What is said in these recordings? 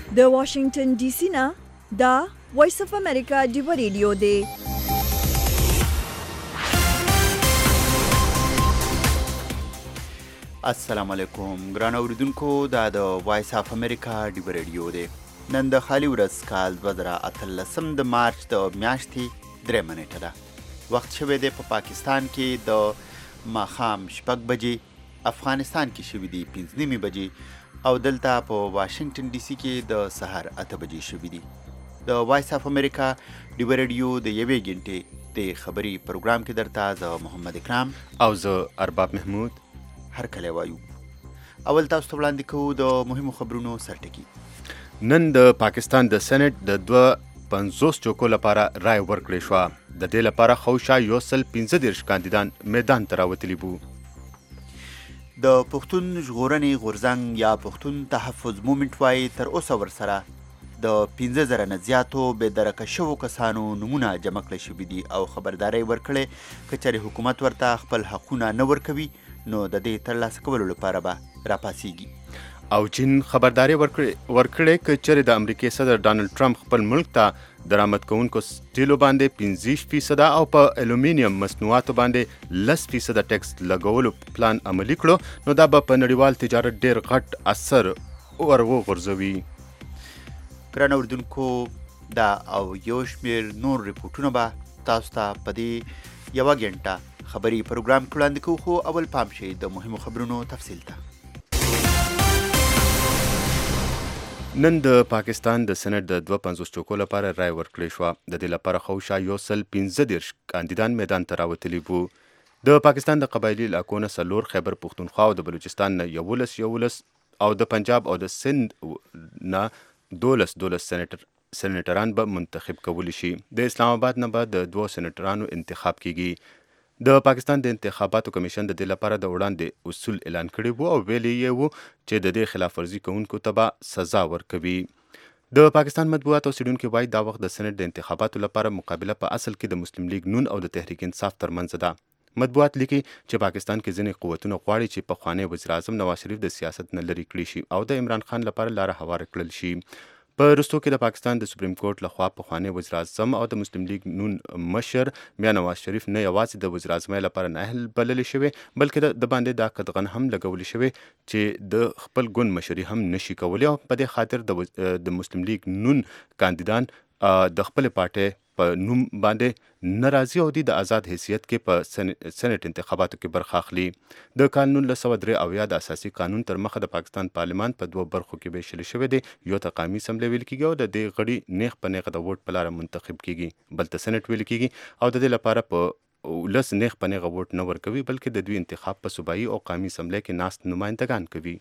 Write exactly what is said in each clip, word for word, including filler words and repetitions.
د واشنگټن ډي سي نه دا وایس اف امریکا ډیو ریډیو دی. السلام علیکم ګران اوریدونکو، دا د وایس اف امریکا ډیو ریډیو دی. نن د خالي ورځ کال دوه زره اتلسم د مارچ د میاشتې درې منېټه ده. وخت شوی دی په پاکستان کې د ماښام شپږ بجې، افغانستان کې شوي دي پنځه نیمې بجې، او دلته په واشنگټن ډي سي کې د سهار اته بجې شوي دي. د وایس اف امریکا ډیو ریډیو د یوې ګنټې د خبري پروګرام کې درته زه محمد اکرام او زه ارباب محمود هر کله وایو. اول تاسو ته وړاندې کوو د مهمو خبرونو سرټکي. نن د پاکستان د سېنات د دوه پنځوس چوکو لپاره رای ورکړې شوه. د دې لپاره خوشا یو سل پنځه دېرش کاندیدان میدان ته راوتلي وو. د پښتون ژغورنې غورځنګ یا پښتون تحفظ مومنټ وایي تر اوسه ورسره د پنځه زره نه زیاتو بې درکه شوو کسانو نومونه جمع کړای شوي دي او خبرداری ورکړې که چېرې حکومت ورته خپل حقونه نه ورکوي نو د دې ترلاسه کولو لپاره به راپاڅېږي. او چین خبرداری ورکړې که چېرې د امریکې صدر ډانلډ ټرمپ خپل ملک ته درآمد کوونکو سټیلو باندې پنځه فیصده او په الومینیم مصنوعاتو باندې لس فیصده ټیکس لګولو پلان عملي کړو نو دا به په نړیوال تجارت ډېر غټ اثر ور وغورځوي. ګران اورېدونکو، دا او یو شمېر نور ریپورټونه به تاسو ته په دې یوه ګنټه خبري پروګرام کې وړاندې کوو، خو اول پام شئ د مهمو خبرونو تفصیل ته. نن د پاکستان د سېنات د دوه پنځوس چوکو لپاره رای ورکړې شوه. د دې لپاره خوشا یو سل پنځه دېرش کاندیدان میدان ته راوتلي وو. د پاکستان د قبایلي علاقو نه څلور، خیبر پښتونخوا او د بلوچستان نه یولس یولس او د پنجاب او د سند نه دولس دولس سېنیټران به منتخب کولی شي. د اسلام آباد نه به د دوه سېنیټرانو انتخاب کیږي. د پاکستان د انتخاباتو کمیشن د دې لپاره د وړاندې اصول اعلان کړي وو او ویلي یې وو چې د دې خلاف ورزي کوونکو ته به سزا ورکوي. د پاکستان مطبوعات او څېړونکي وایي دا وخت د سېنات د انتخاباتو لپاره مقابله په اصل کې د مسلم لیگ نون او د تحریک انصاف ترمنځ ده. مطبوعات لیکي چې پاکستان کې ځینې قوتونه غواړي چې پخوانی وزیر اعظم نواز شریف د سیاست نه لرې کړي شي او د عمران خان لپاره لاره هواره کړل شي. په وروستو کې د پاکستان د سپریم کورټ لخوا پخوانی وزیر اعظم او د مسلم لیگ نون مشر میا نواز شریف نه یوازې د وزیر اعظمۍ لپاره نااهل بللی شوی بلکې د باندې دا قدغن هم لګولی شوی چې د خپل ګوند مشري هم نشي کولی او په دې خاطر د مسلم لیگ نون کاندیدان د خپل پارټۍ په نوم باندې ناراضي او دي د آزاد حیثیت کې په سېنات انتخاباتو کې برخه اخلي. د کال نولس سوه درې اویا د اساسي قانون تر مخه د پاکستان پارلمان په دوه برخو کې ویشل شوی دی. یو ته قومي اسمبلۍ ویل کېږي او د دې غړي نیغ په نیغه د ووټ په لاره منتخب کېږي، بل ته سېنات ویل کېږي او د دې لپاره په ولس نیغ په نیغه ووټ نه ورکوي بلکې د دوی انتخاب په صوبایي او قومي اسمبلۍ کې ناست نمایندګان کوي.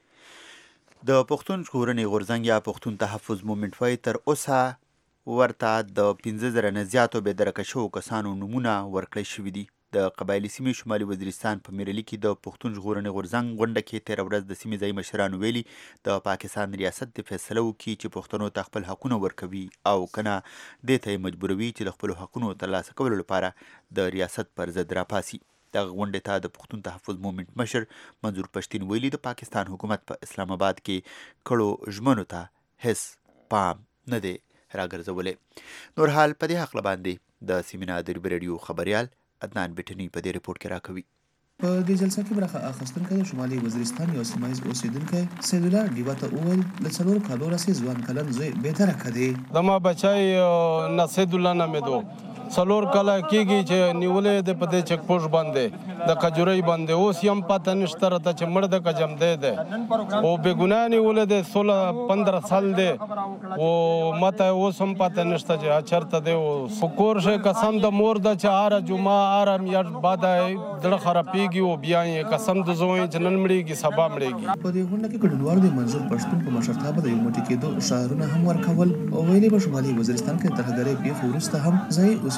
د پښتون ژغورنې غورځنګ یا پښتون تحفظ مومنټ وایي تر اوسه ورته د پنځه زره نه زیاتو بې درکه شوو کسانو نومونه ورکړی شوي دي. د قبایلي سیمې شمالي وزیرستان په میرلي کې د پښتون ژغورنې غورځنګ غونډه کې تېره ورځ د سیمې ځایي مشرانو ویلي د پاکستان ریاست د فیصله وکړي چې پښتنو ته خپل حقونه ورکوي او که نه دې ته یې مجبوروي چې د خپلو حقونو ترلاسه کولو لپاره د ریاست پر ضد راپاڅي. دغه غونډې ته د پښتون تحفظ مومنټ مشر منظور پښتین ویلي د پاکستان حکومت په اسلام آباد کې کړو ژمنو ته هېڅ پام نه دی راګرځولی. نور حال په دې هکله باندې د سیمې نه د ریو ریډیو خبریال عدنان بیټني په دې رپورټ کې راکوي. په دې جلسه کې برخه اخیستونکی د شمالي وزیرستان یو سیمه ییز اوسېدونکی سیدالله ډیوه ته وویل له څلورو کالو راهیسې ځوان کلن زوی بېدرکه دی. زما بچی نه سیدالله نومېدو، څلور کاله کېږي چې نیولې دی په دې چک پوسټ باندې د کجورۍ باندې، اوس یې هم پته نشته راته چې مړ د که جمدی دی او بېګناه نیولې دی. سوله پندره سال دی او ماته اوس هم پته نشته چې چېرته دی. خو کور شی قسم د مور ده چې هره جمعه هره میاشت بعده زړه خرابېږي او بیا یې قسم د زوی چې نن مړېږي سبا مړېږي. په دې غونډه کې ګډونوالو د منظور پښتون په مشرتابه د یو موټي کېدو شعارونه هم ورکول او ویلې به شمالي وزیرستان کې ترهګرۍ پېښو وروسته هم ځایي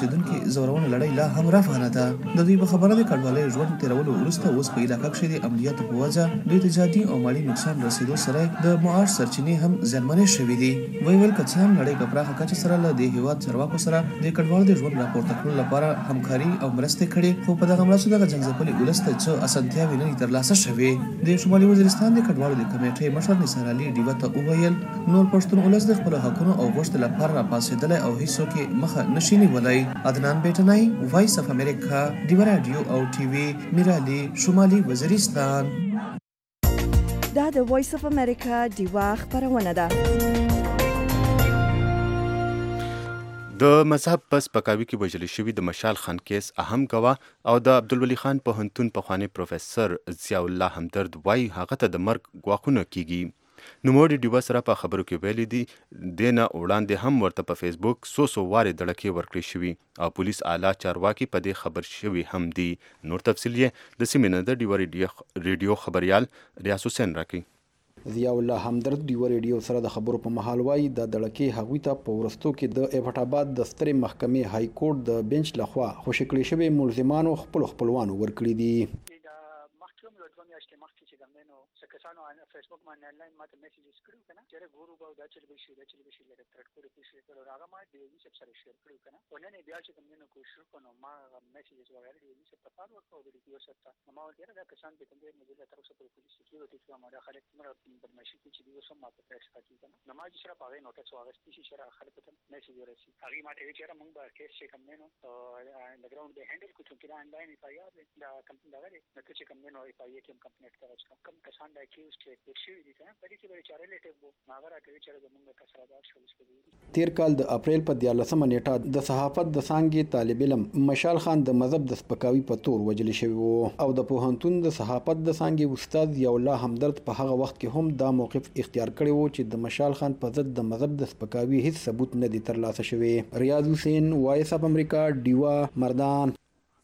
اوسیدونکو زورونه لړۍ لا هم روانه ده. د دوی په خبره د کډوالۍ ژوند تیرولو وروسته اوس په علاقه کې د امنیت په وجه دوی ته جادي او مالي نقصان رسیدو سره د معاش سرچینې هم زیانمنې شوې دي. وی ویل که څه هم نړۍ په پراخه کچه سره له دې هیواد چارواکو سره د کډوالو د ژوند راپورته کولو لپاره همکاري او مرستې کړې، خو په دغه مرستو دغه جنګځپلي ولس ته څه اسانتیاوې نه دي ترلاسه شوې. د شمالي وزیرستان د کډوالو د کمیټې مشر نثار علي ډیوه ته وویل نور پښتون ولس د خپلو حقونو او غوښتنو لپاره راپاڅېدلی او هیڅوک یې مخه نشي نیولی. عدنان بیټنی، وایس اف امریکا، ډیوه راډیو او ټي وي، میرالي، شمالي وزیرستان. دا د وایس اف امریکا ډیوه خپرونه ده. د مذهب په سپکاوي کې وژل شوي د مشال خان کیس اهم ګواه او د عبدالولي خان پوهنتون پخوانی پروفیسر ضیاء الله همدرد وایي هغه ته د مرګ ګواښونه کیږي. نوموړي ډیوه سره په خبرو کې ویلي دي دې نه وړاندې هم ورته په فیسبوک څو څو وارې دړکې ورکړې شوي او پولیس اعلی چارواکي په دې خبر شوي هم دي. نور تفصیل یې د سیمې نه د ډیوه ریډیو خبریال ریاض حسین راکوي. ضیاء الله همدرد ډیوه ریډیو سره د خبرو په مهال وایي د دړکې هغوی ته په وروستو کې د ایبټ آباد د سترې محکمې های کورټ د بنچ لخوا خوشي کړي شوي ملزمانو خپلو خپلوانو ورکړي دي. کسانو ان فیسبوک باندې آنلاین ماته میسیجز کړو کنه چې ګورو به دا چې به شي دا چې به شي لکه ترټ کړو په شي کړو هغه ما د یوې سره شیر کړو کنه ونن بیا چې کوم نه کوشش وکړو ما میسیجز وغیرہ د یوې سره په فالو ورکړو د یوې سره ما ورته دا کسان په کومه مجله تر اوسه په پولیس کې وتی چې ما دا خلک مړ په بدمعشي کې چې دوی سم ماته پېښ کړي کنه نو ما چې سره په نوټس واغستې شي سره خلک ته میسیج ورسي هغه ما ته چې موږ به کیس چې کوم نه نو د ګراوند به هندل کوم چې آنلاین ای آی آر دا کمپنی دا غره نو چې کوم نه ای آی آر کې کمپنی ته کوم کسان دا کیوز چې شوی دي کنه په دې کې به چاره لیټه وو هغه راکوي چې زمونږ کسرادار شول شوی. تیر کال د اپریل په دیارلسمه نیټه د صحافت د څانګې طالب علم مشال خان د مذهب د سپکاوي په تور وجل شوی وو او د پوهنتون د صحافت د څانګې استاد ضیاء الله همدرد په هغه وخت کې هم دا موقف اختیار کړی وو چې د مشال خان په ضد د مذهب د سپکاوي هیڅ ثبوت نه دی ترلاسه شوی. ریاض حسین، وایس اف امریکا، ډیوه، مردان.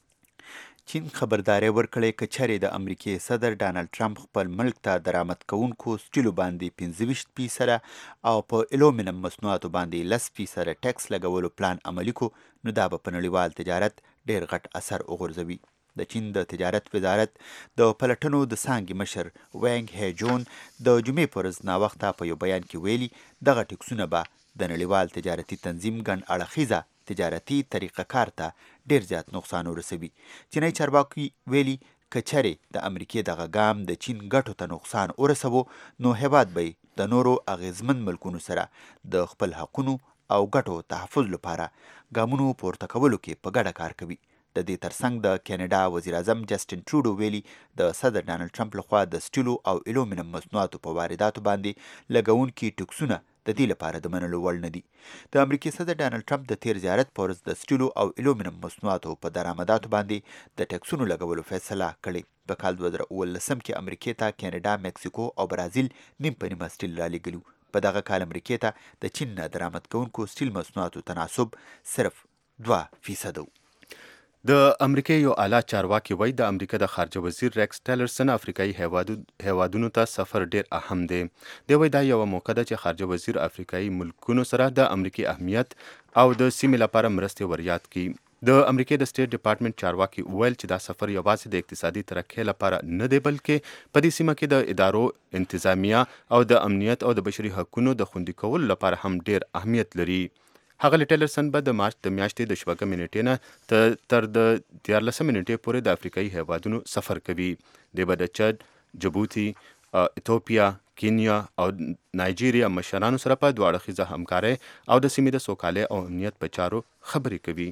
چین خبرداری ورکړې که چېرې د امریکې صدر ډانلډ ټرمپ خپل ملک ته درآمد کوونکو سټیلو باندې پنځه ویشت فیصده او په الومینم مصنوعاتو باندې لس فیصده ټیکس لګولو پلان عملي کو نو دا به په نړیوال تجارت ډېر غټ اثر وغورځوي. د چین د تجارت وزارت د پلټنو د څانګې مشر وینګ هی جون د جمعې په ورځ ناوخته په یو بیان کې ویلي دغه ټیکسونه به د نړیوال تجارتي تنظیم ګڼ اړخیزه تجارتي طریقه کار ته ډیر زیات نقصان ورسوي. چینی چارواکي ویلي که چېرې د امریکې دغه ګام د چین ګټو ته نقصان ورسوو نو هیواد به د نورو اغیزمن ملکونو سره د خپل حقونو او ګټو تحفظ لپاره ګامونو پورته کولو کې په ګډه کار کوي. د دې ترڅنګ د کینیډا وزیر اعظم جسټین ټروډو ویلي د صدر ډانلډ ټرمپ لخوا د سټیلو او الومینم مصنوعاتو په وارداتو باندې لګونکي ټکسونه د دې لپاره د منلو وړ نه دي. د امریکې صدر ډانلډ ټرمپ د تیر زیارت په ورځ د سټیلو او الومینم مصنوعاتو په درآمداتو باندې د ټکسونو لګولو فیصله کړې. په کال دوه زره اوولسم کې امریکې ته کینیډا، میکسیکو او برازیل نیم په نیمه سټیل رالیږلي. په دغه کال امریکې ته د چین نه درآمد کوونکو سټیل مصنوعاتو تناسب صرف دوه فیصده و. د امریکای یو اعلی چارواکي وایي د امریکا د خارجه وزیر ریکس ټیلرسن افریقایي هیوادونو ته سفر ډیر اهم دی. دی وایي دا یوه موقع ده چې خارجه وزیر افریقایي ملکونو سره د امریکای اهمیت او د سیمې لپاره مرستې وریاد کړي. د امریکای د سټیټ ډپارټمنټ چارواکي وویل چې دا سفر یوازې د اقتصادي ترقۍ لپاره نه دی بلکې په دې سیمه کې د ادارو انتظامیه او د امنیت او د بشري حقونو د خوندي کولو لپاره هم ډیر اهمیت لري. هغه ټیلرسن به د مارچ د میاشتې د شپږمې نیټې نه تر د دیارلسمې نیټې پورې د افریقایي هیوادونو سفر کوي. دی به د چد، جبوتي، ایتوپیا، کینیا او نایجیریا مشرانو سره په دوه اړخیزه همکارۍ او د سیمې د سوکالۍ او امنیت په چارو خبرې کوي.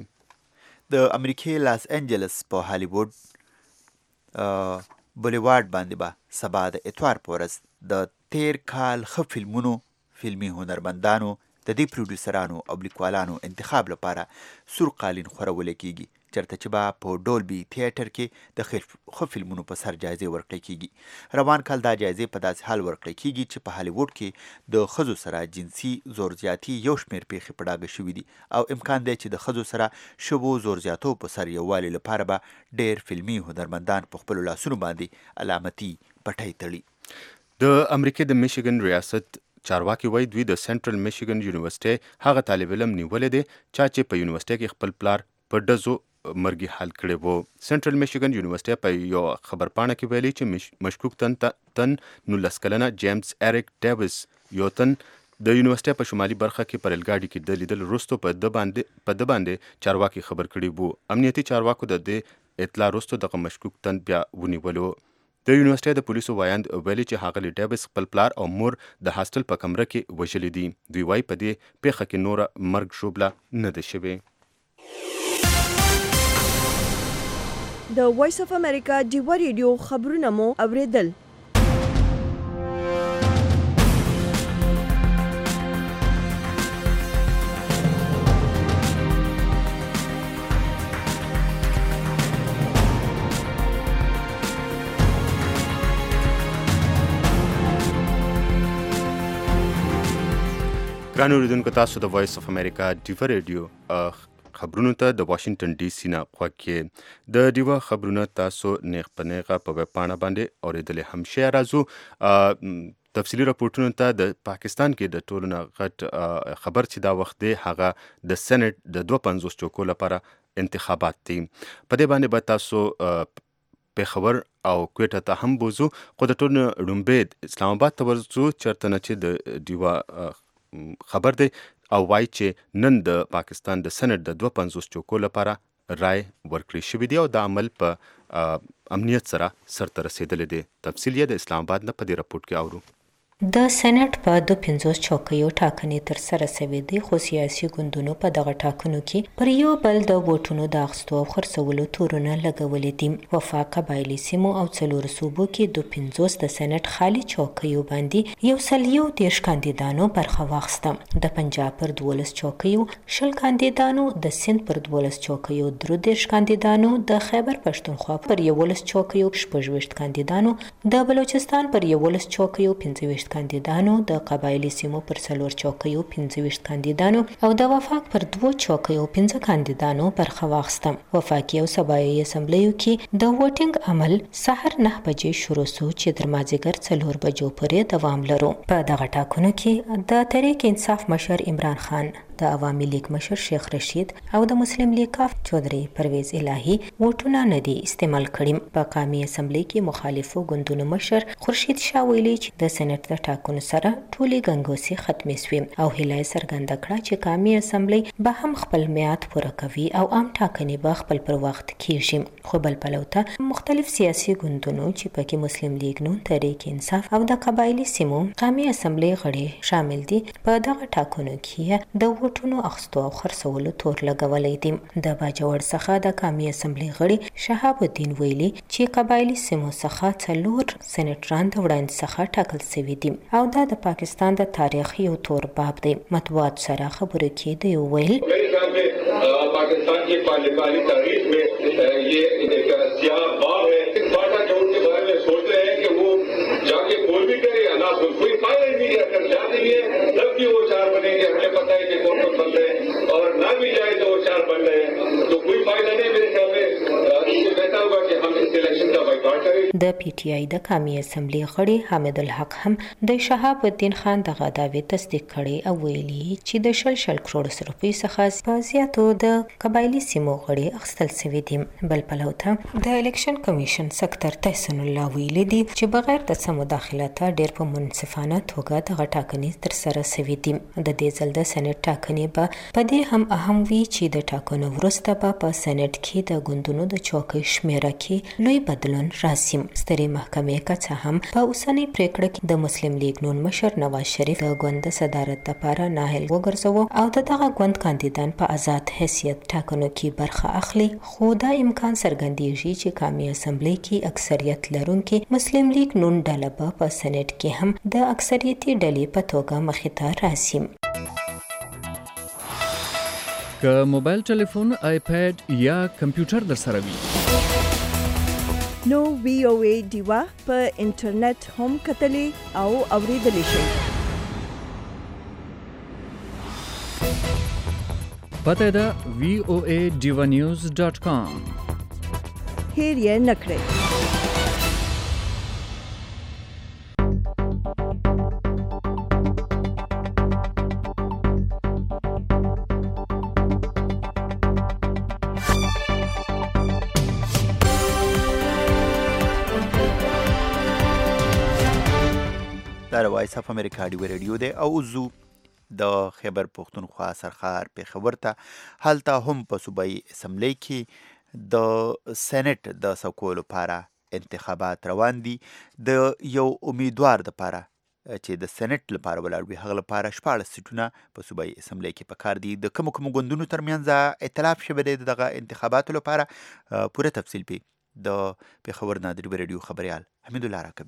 د امریکې لاس انجلس په هالیووډ بولیوارډ باندې به سبا د اتوار په ورځ د تیر کال ښه فلمونو، فلمي هنرمندانو، د دې پروډوسرانو او لیکوالانو انتخاب لپاره سور قالین خورول کیږي چرته چې به په ډولبي تیاتر کې د ښه فلمونو په سر جایزې ورکړل کیږي. روان کال دا جایزې په داسې حال ورکړل کیږي چې په هالیووډ کې د ښځو سره جنسي زور زیاتي یو شمېر پیښې په ډاګه شوي دي او امکان دی چې د ښځو سره شوو زور زیاتو په سر یووالي لپاره به ډېر فلمي هنرمندان په خپلو لاسونو باندې علامتي پټۍ تړي. د امریکې د میشیګن ریاست چارواکي وایي دوی د سنټرل میشیګن یونیورسيټي هغه طالب علم نیولې دی چا چې په یونیورسيټي کې خپل پلار په ډزو مرګي حال کړی وو. سنټرل میشیګن یونیورسيټي په یو خبرپاڼه کې ویلي چې مشکوک تن تن نولس کلنه جیمز اریک ډیویس یو تن د یونیورسيټي په شمالي برخه کې پر الګاډي کې د لیدل وروسته په د باندې په د باندې چارواکي خبر کړي وو. امنیتي چارواکو د دې اطلاع وروسته دغه مشکوک تن بیا ونیولو. د یونیورسيټي د پولیسو وایند ویلي چې هغه ډیویس خپل پلار او مور د هاستل په کمره کې وژلي دي. دوی وايي په دې پیښه کې نور مرګ شوبله نه ده شوې. د وایس اف امریکا ډیوا ریډیو خبرونه مو اوریدل. ګرانو اوریدونکو، تاسو د وایس اف امریکا ډیوا ریډیو خبرونو ته د واشنگټن ډي سي نه غوږ کې د ډیوا خبرونه تاسو نیغ په نیغه په ویب پاڼه باندې اورېدلی هم شئ. راځو تفصیلي راپورټونو ته. د پاکستان کې د ټولو نه غټ خبر چې دا وخت دی هغه د سېنټ د دوه پنځوس چوکو لپاره انتخابات دي. په دې باندې به تاسو پېښور او کویټه ته هم بوزو، خو د ټولو نه لومړی اسلام آباد ته ورځو چېرته نه چې د ډیوا خبر دی او وایي چې نن د پاکستان د سېنټ د دوه پنځوس چوکو لپاره رای ورکړی شوی دی او دا عمل په امنیت سره سرته رسیدلی دی. تفصیل یې د اسلام آباد نه په دې راپورټ کې اورو. د سېنټ په دوه پنځوس چوکیو ټاکنې تر سره شوې دي، خو سیاسي ګوندونو په دغه ټاکنو کې پر یو بل د ووټونو د اخیستو او خرڅولو تورونه لګولي دي. وفاق قبایلي سیمو او څلورو صوبو کې دوه پنځوس د سېنټ خالي چوکیو باندې یو سل یو دېرش کاندیدانو برخه واخیسته. د پنجاب پر دولس چوکیو شل کاندیدانو، د سند پر دولس چوکیو درې دېرش کاندیدانو، د خیبر پښتونخوا پر یولس چوکیو شپږ ویشت کاندیدانو، د بلوچستان پر یولس چوکیو پنځه ویشت کاندیدانو، د قبایلی سیمو پر څلور چوکیو پنځه ویشت کاندیدانو او د وفاق پر دوه چوکیو پنځه کاندیدانو برخه واخیسته. وفاقي او صوبایي اسمبلیو کې د ووټینګ عمل سحر نه بجې شروع شو چې تر مازدیګر څلور بجو پورې دوام لرو. په دغه ټاکنو کې د تحریک انصاف مشر عمران خان، د عوامي لیگ مشر شیخ رشید او د مسلم لیگ کاف چودري پرویز الهی ووټونه نه دي استعمال کړي. په قومي اسمبلی کې مخالفو ګوندونو مشر خورشید شاه ویلي چې د سېنټ د ټاکنو سره ټولې ګنګوسې ختمې شوې او هیله یې څرګنده کړه چې قومي اسمبلی به هم خپل میعاد پوره کوي او عام ټاکنې به خپل پر وخت کیږي. خو بل پلو ته مختلف سیاسي ګوندونو چې پکې مسلم لیگ نون، تحریک انصاف او د قبایلی سیمو قومي اسمبلی غړي شامل دي، په دغه ټاکنو کې د ووټونو اخیستو او خرڅولو تور لګولی دی. د باجوړ څخه د قومي اسمبلی غړي شهاب الدین ویلي چې قبایلی سیمو څخه څلور سېنټران د وړاندې څخه ټاکل شوي دي او دا د پاکستان د تاریخ یو تور باب دی. مطبوعات سره خبرو کې دی ویل पाकिस्तान की पार्लियामेंट्री तारीख में ये एक सियाह बाब है. बाटा जो उनके बारे में सोच रहे हैं कि वो जाके कोई भी करे या ना कोई फायदा नहीं है. अगर जाते हैं तब भी वो चार बनेंगे, हमें पता है कि कौन कौन बन रहे हैं, और ना भी जाए तो वो चार बन रहे हैं, तो कोई फायदा नहीं. मेरे ख्याल में इससे बेहतर होगा कि हम इस इलेक्शन का बाइकआउट करें. د پی ټی آی د قومي اسمبلی غړي حامد الحق هم د شهاب الدین خان دغه دعوی تصدیق کړي او ویلي چې د شل شل کروڑ روپۍ څخه په زیاتو د قبایلی سیمو غړي اخیستل شوي دي. بل پلو ته د الیکشن کمیشن سکتر تحسین الله ویلي دي چې بغیر د څه مداخلته ډېر په منصفانه توګه دغه ټاکنې تر سره شوي دي. د دې ځل د سېنټ ټاکنې به په دې هم اهم وي چې د ټاکنو وروسته به په سېنټ کې د ګوندونو د چوکۍ شمیره کې لوی بدلون راسي. سترې محکمې که څه هم په اوسنۍ پریکړه کې د مسلم لیگ نون مشر نواز شریف د ګوند د صدارت لپاره ناهیل وګرځوه او د دغه ګوند کاندیدان په آزاد حیثیت ټاکنو کې برخه اخلي، خو دا امکان څرګندېږي چې قومي اسمبلی کې اکثریت لرونکي مسلم لیگ نون ډله به په سېنټ کې هم د اکثریتي ډلې په توګه مخې ته راسي. که موبایل ټلیفون، آیپیډ یا کمپیوټر در سره وي نو وی او ای ډیوا په انټرنیټ هم کتلی او اوریدلی شئ. پته ده وی او ای ډیوا نیوز ډاٹ کام. هیر یې نه کړئ. دا د وایس اف امریکا ډیوه ریډیو دی او زو د خیبر پښتونخوا سرخار پېښور ته هلته هم په صوبایي اسمبلی کې د سینټ د څوکو لپاره انتخابات روان دي. د یو امیدوار دپاره چې د سینټ لپاره ولاړ وي هغه لپاره شپاړس سیټونه په صوبایي اسمبلی کې پکار دي. د کومو کومو ګوندونو ترمنځ ائتلاف شوی دی دغه انتخاباتو لپاره پوره تفصیل پې د پېښور نه د ډیوه ریډیو خبریال حمید الله راکوي.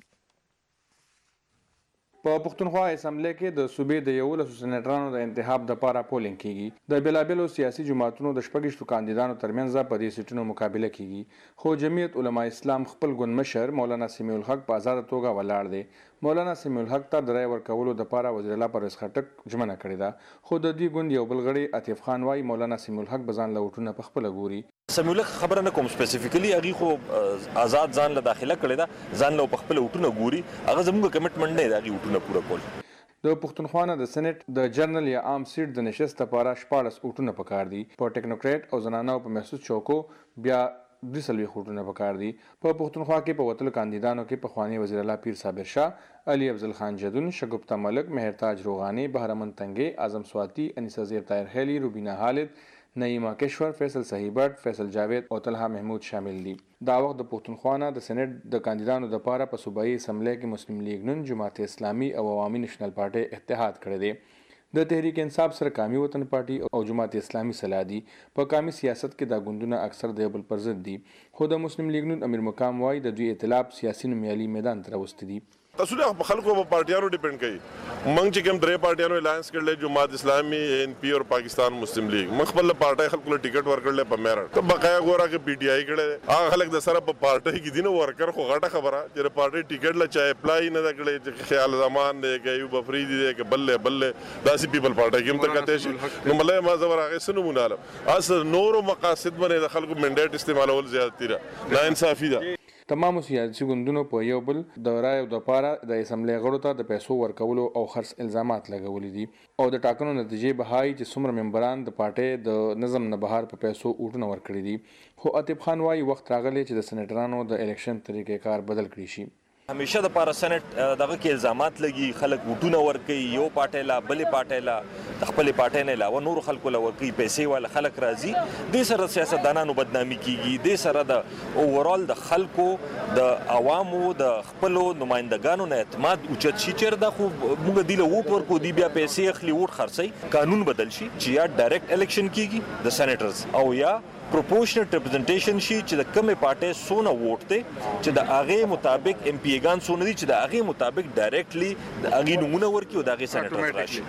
په پښتونخوا اسمبلی کې د صوبې د یولسو سینیټرانو د انتخاب دپاره پولینګ کیږي. د بېلابېلو سیاسي جماعتونو د شپږویشتو کاندیدانو ترمنځ په دې سیټونو مقابله کیږي. خو جمعیت علما اسلام خپل ګوند مشر مولانا سمیع الحق په ازاده توګه ولاړ دی. مولانا سمیع الحق ته د رای ورکولو دپاره وزیر الله پرویز خټک ژمنه کړې ده. خو د دې ګوند یو بل غړی عطیف خان وایي مولانا سمیع الحق به ځان له ووټونه پخپله ګوري. سمیع الحق خبره نه کوم سپیسیفیکلی هغې خو آزاد ځان له داخله کړې ده ځان له پخپله وټونه ګوري. هغه زموږ کمیټمنټ نه دی د هغې وټونه پوره کول. د پښتونخوا نه د سینټ د جرنل یا عام سیټ د نشست لپاره شپاړس وټونه پکار دي. په ټیکنوکریټ او زنانو په محسوس چوکو بیا درې څلوېښت وټونه پکار دي. په پښتونخوا کې په وتلو کاندیدانو کې پخواني وزیر الله پیر صابر شاه، علي افضل خان جدون، شګفتہ ملک، مهرتاج روغاني، بهرمن تنگي، اعظم سواتی، انیسه زیر طاهر خیلی، روبینا خالد، نعیمه کشور، فیصل صحیبت، فیصل جاوید او طلحه محمود شامل دي. دا وخت د پښتونخوا نه د سینټ د کاندیدانو دپاره په صوبایي اسمبلی کې مسلم لیگ نون، جماعت اسلامي او عوامي نیشنل پارټۍ اتحاد کړی دی. د تحریک انصاف سره قومي وطن پارټي او جماعت اسلامي سلا دي. په قومي سیاست کې دا ګوندونه اکثر د یو بل پر ضد دي. خو د مسلم لیگ نون امیر مقام وایي د دوی ائتلاف سیاسي نومیالي میدان ته راوستي دي. اصول خلکو په پارټیانو ډیپینډ کوي. موږ چې کوم درې پارټیانو الاینس کړل جماعت اسلامي، ان پی او پاکستان مسلم لیگ، موږ خپل پارټي خلکو له ټیکټ ورکړل په میرټ. ته بقایا ګوره کې پی ټی آی کړه هغه خلک د سره په پارټي کې دینه ورکر خو غټه خبره چې پارټي ټیکټ لا چا اپلای نه کړي چې خیال زمان دی کې یو بفریدي دی کې بلله بلله داسې پیپل پارټي کې هم ته کته شي نو مله ما زبر هغه سنو موناله اس نور مقاصد باندې د خلکو منډیټ استعمالول زیاتې ده نا انصافي ده. تمامو سیاسي ګوندونو په یو بل د رایو دپاره د اسمبلی غړو ته د پیسو ورکولو او خرڅ الزامات لګولي دي او د ټاکنو نتیجې به ښایي چې څومره ممبران د پارټۍ د نظم نه بهر په پیسو ووټونه ورکړي دي. خو عطیف خان وایي وخت راغلی چې د سینیټرانو د الیکشن طریقې کار بدل کړي شي. همیشه د پاره سنټ دغه کې الزامات لګي، خلک وټونه ورکوي، یو پارټۍ لا بلې پارټۍ لا د خپلې پارټۍ نه علاوه نورو خلکو له ورکوي، پیسې والا خلک راځي. دې سره سیاستدانانو بدنامي کیږي، دې سره د اوورال د خلکو د عوامو د خپلو نمایندګانو نه اعتماد اوچت شي. چېرته خو موږ دې له ووټ ورکو، دوی بیا پیسې اخلي، ووټ خرڅوي. قانون بدل شي چې یا ډایرکټ الیکشن کیږي د سینیټرز او یا پروپورشنل ریپرزنټیشن شي چې د کومې پارټۍ سونه ووټ دی چې د هغې مطابق ایم پی ایګان سونه دي چې د هغې مطابق ډایرکټلی د هغې نومونه ورکړي او د هغې سینیټرز راشي.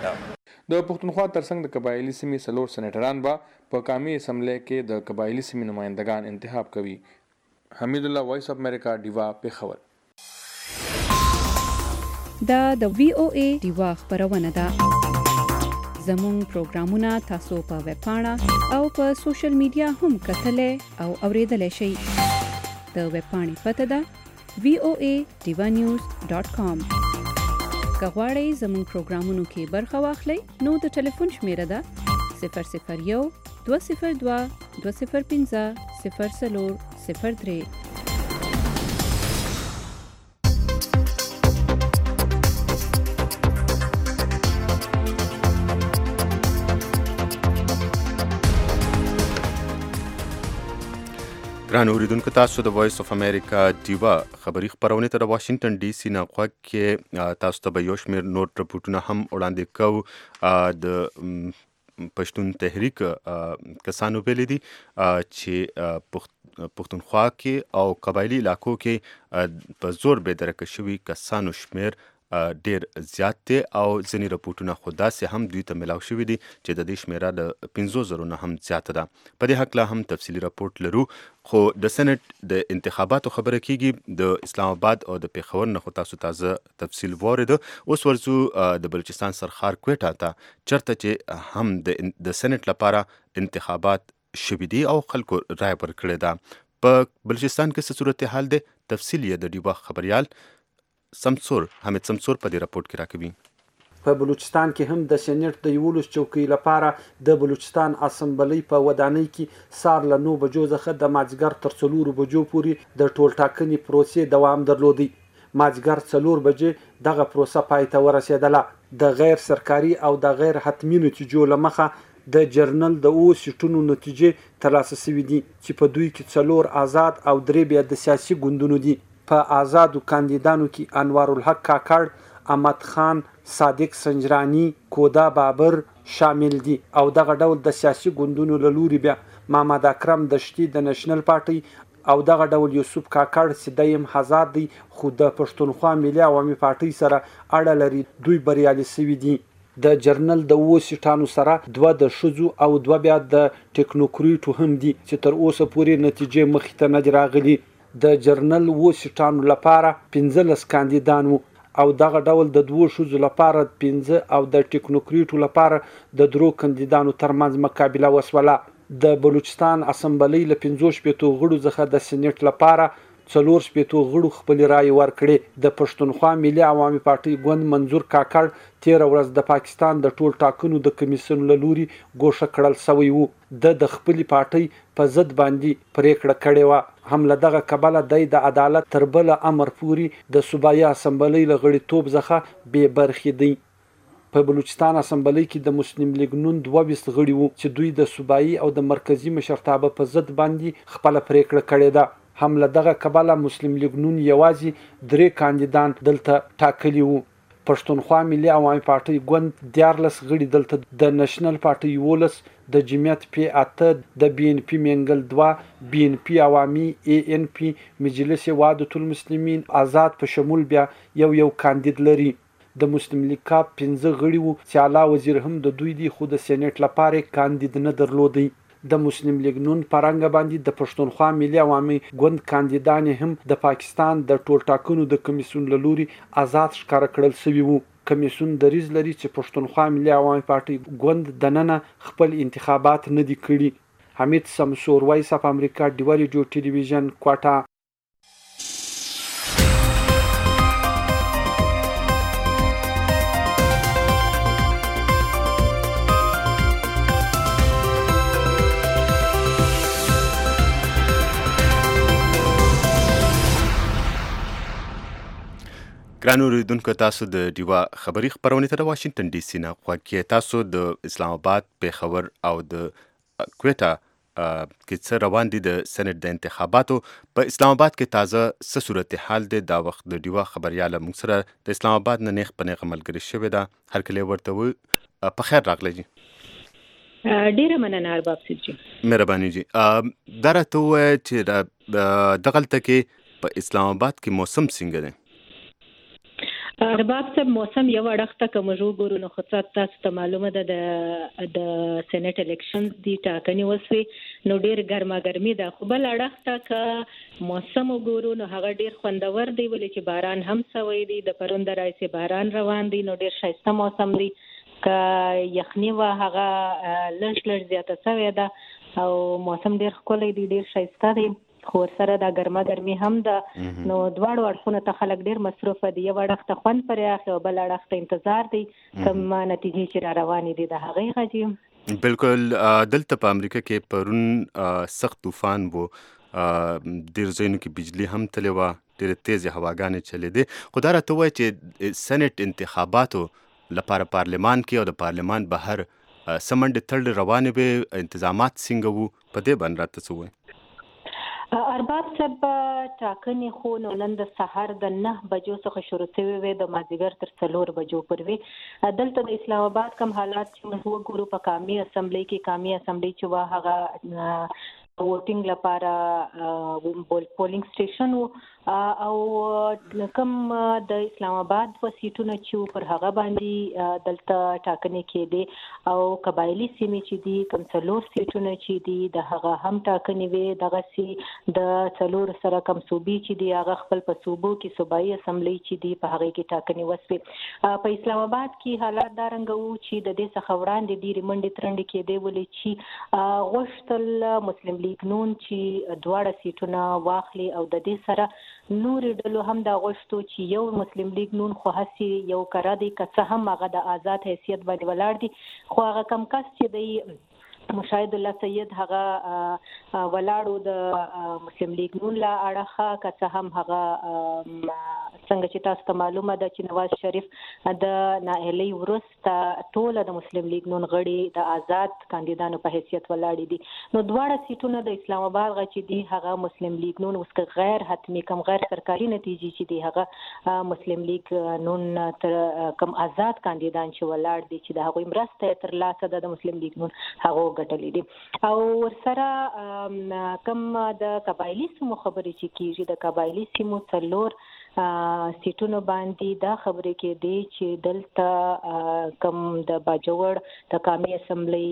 د پښتونخوا ترڅنګ د قبایلي سیمې څلور سینیټران به په قومي اسمبلی کې د قبایلي سیمې نمایندګان انتخاب کوي. حمید الله، وایس اف امریکا، ډیوا، پېښور. دا د وی او ای ډیوا خبرونه ده. زموږ پروګرامونه تاسو په ویب پاڼه او په سوشل میډیا هم کتلای او اوریدلای شئ. د ویب پاڼې پته ده وی او ای ډیوا نیوز ډاټ کام. که غواړئ زموږ پروګرامونو کې برخه واخلئ نو د ټلیفون شمیره ده صفر صفر یو دوه صفر دوه دوه صفر پنځه صفر څلور صفر درې. ګران اوریدونکو، تاسو د وایس اف امریکا ډیوا خبری خبرونه ته د واشنگټن ډي سي نه غوږ کې تاسو ته به یو شمېر نور رپورټونه هم وړاندې کوو. د پښتون تحریک کسانو ویلي دي چې پښتونخوا کې او قبایلي علاقو کې په زور بېدرکه شوي کسانو شمېر ډیر زیات دی او ځینې رپورټونه خو داسې هم دوی ته ملاو شوي دي چې د دې شمېره د پنځو زرو نه هم زیاته ده. په دې هکله هم تفصیلي رپورټ لرو. خو د سینټ د انتخاباتو خبره کیږي د اسلام آباد او د پېښور نه خو تاسو تازه تفصیل واورېده. اوس ورځو د بلوچستان سرخار کویټه ته چېرته چې هم د سینټ لپاره انتخابات شوي دي او خلکو رای ورکړې ده. په بلوچستان کې څه صورتحال دی؟ تفصیل یې د ډیوا خبریال سمسور حمید سمسور په دې راپورټ کې راکوي. په بلوچستان کې هم د سینټ د یولس چوکۍ لپاره د بلوچستان اسمبلی په ودانۍ کې سار له نو بجو څخه د مازدیګر تر څلورو بجو پورې د ټولټاکنې پروسې دوام درلودی. مازدیګر څلور بجې دغه پروسه پای ته ورسېدله د غیر سرکاري او د غیر حتمي نتیجو له مخه د جرنل د اوو سیټونو نتیجې ترلاسه شوي دي چې په دوی کې څلور آزاد او درې بیا د سیاسي ګوندونو دي. په آزادو کاندیدانو کې انوار الحق کاکړ، احمد خان، صادق سنجرانی، کودا بابر شامل دي او دغه ډول د سیاسي ګوندونو له لوري بیا محمد اکرم دشتي د نېشنل پارټي او دغه ډول یوسف کاکړ چې دیم آزاد دی خو د پښتونخوا ملي عوامي پارټي سره اړه لري، دوی بریالي شوي دي. د جرنل د اوو سیټانو سره دوه د ښځو او دوه بیا د ټیکنوکریټو هم دي چې تر اوسه پورې نتیجې مخې ته نه دي راغلي. د جرنل اوو سیټانو لپاره پنځلس کاندیدان وو او دغه ډول د دوو ښځو لپاره پنځه او د ټیکنوکریټو لپاره د درو کاندیدانو ترمنځ مقابله وسوله. د بلوچستان اسمبلی له پنځو شپېتو غړو څخه د سینټ لپاره څلور شپېتو غړو خپل رای ورکړي. د پښتونخوا ملي عوامي پارټي ګوند منظور کاکړ تیره ورځ د پاکستان د ټول ټاکنو د کمیسیون له لوري ګوښه کړل شوی وو. د د خپلې پارټۍ په ضد باندې پریکړه کړې وه. هم له دغه کبله دی د عدالت تر بله امر پورې د صوبایي اسمبلی له غړیتوب څخه بې برخې دی. په بلوچستان اسمبلی کې د مسلم لیگ نون دوه ویشت غړي وو چې دوی د صوبایي او د مرکزي مشرتابه په ضد باندې خپله پریکړه کړې ده. هم له دغه کبله مسلم لیگ نون یوازې درې کاندیدان دلته ټاکلي وو. پښتونخوا ملي عوامي پارټي ګوند دیارلس غړي دلته د نېشنل پارټي یولس، د جمعیت پی اته، د بی ان پی منګل دوه، بی ان پی عوامي، ای ان پی، مجلس وحدت المسلمین، آزاد په شمول بیا یو یو کاندید لري. د مسلم لیگ کاپ پنځه غړي وو چې اعلی وزیر هم د دوی دی خو د سېنیټ لپاره کاندید نه درلودی. د مسلم لیگ نون پرنګ باندې د پښتونخوا ملي عوامي ګوند کاندیدان هم د پاکستان د ټول ټاکنو د کمیسیون له لوري آزاد ښکاره کړل شوي وو. کمیسیون دریځ لري چې پښتونخوا ملي عوامي پارټي ګوند دننه خپل انتخابات نه دي کړي. حمید سمسور، وایس اف امریکا، ډیوا ریډیو ټلویزیون، کوټه. ګرانو اوریدونکو، تاسو د ډیوا خبري خپرونې ته د واشنگټن ډي سي نه غوږ کې. تاسو د اسلام آباد، پیښور او د کویټه کې څه روان دي د سېنټ د انتخاباتو. په اسلام آباد کې تازه څه صورتحال دی؟ دا وخت د ډیوا خبریاله موږ سره د اسلام آباد نه نیغ په نیغه ملګرې شوې ده. هرکلی ورته و په خیر راغلی جي. ډیره مننه ارباب صاحب جي. مهرباني جي. دا راته ووایه چې دغلته کې په اسلام آباد کې موسم څنګه دی؟ ارباب صاحب موسم یو اړخته که موږ وګورو نو خو تاسو ته معلومه ده د د سېنیټ الیکشنز دي ټاکنې وسوې نو ډېر ګرما ګرمي ده. خو بل اړخته که موسم وګورو نو هغه ډېر خوندور دی ولې چې باران هم سوی دی. د پرون د راځي باران روان دی نو ډېر ښایسته موسم دی. که یخني وه هغه لږ لږ زیاته سوې ده او موسم ډېر ښکلی دی، ډېر ښایسته دی. خو ورسره دا ګرمه ګرمي هم ده نو دواړو اړخونو ته خلک ډېر مصروفه دي. یو اړخ ته خوند پرې اخلي او بل اړخ ته انتظار دی کوم نتیجې چې را روانې دي د هغې غږ. بالکل. دلته په امریکا کې پرون سخت طوفان و، ډېر ځایونو کې بجلي هم تلې وه، ډېرې تیزې هواګانې چلېدې. خو دا راته ووایه چې سېنیټ انتخاباتو لپاره پارلمان کې او د پارلمان بهر څه منډې تړلې روانې وې، انتظامات څنګه وو؟ په دې باندې راته څه ووایه. ارباب صاحب ټاکنې خو نو نن د سهار د نه بجو څخه شروع شوې وې د مازدیګر تر څلور بجو پورې. دلته د اسلام آباد کوم حالات چې موږ وګورو په قامي اسمبلی کې قامي اسمبلی چې وه هغه ووټینګ لپاره پولینګ سټیشن و او کوم د اسلام آباد په سیټونو چې پر هغه باندې دلته ټاکنې کېدې او قبایلي سیمې چې دي کوم څلور سیټونه چې دي د هغه هم ټاکنې وې. دغسې د څلور سره کوم صوبې چې دي هغه خپل په صوبو کې صوبایي اسمبلی چې دي په هغې کې ټاکنې وسوې. په اسلام آباد کې حالات دا رنګه وو چې د دې څخه وړاندې ډېرې منډې ترنډې کېدې ولې چې غوښتل مسلم لیگ نون چې دواړه سیټونه واخلي او د دې سره نورې ډلو هم دا غوښتو چې یو مسلم لیگ نون خو هسې یو کره دی که څه هم هغه د آزاد حیثیت باندې ولاړ دي خو هغه کم کس چې دی مشاهد الله سید هغه ولاړو د مسلم لیگ نون له اړخه که څه هم هغه څنګه چې تاسو ته معلومه ده چې نواز شریف د نااهلي ورسته ټول د مسلم لیگ نون غړي د آزاد کاندیدانو په حیثیت ولاړ دي. نو دواړه سیټونه د اسلام آباد غ چې دي هغه مسلم لیگ نون اوس غیر حتمی کم غیر سرکاري نتیجې چې دي هغه مسلم لیگ نون تر کم آزاد کاندیدان چې ولاړ دي چې د هغوی مرسته تر لاسه د مسلم لیگ نون هغه ګټلې دي. او ورسره کم د قبایلی سیمو خبرې چې کیږي د قبایلی سیمو څلور سیټونو باندې دا خبرې کې دي چې دلته کم د باجوړ د قومي اسمبلی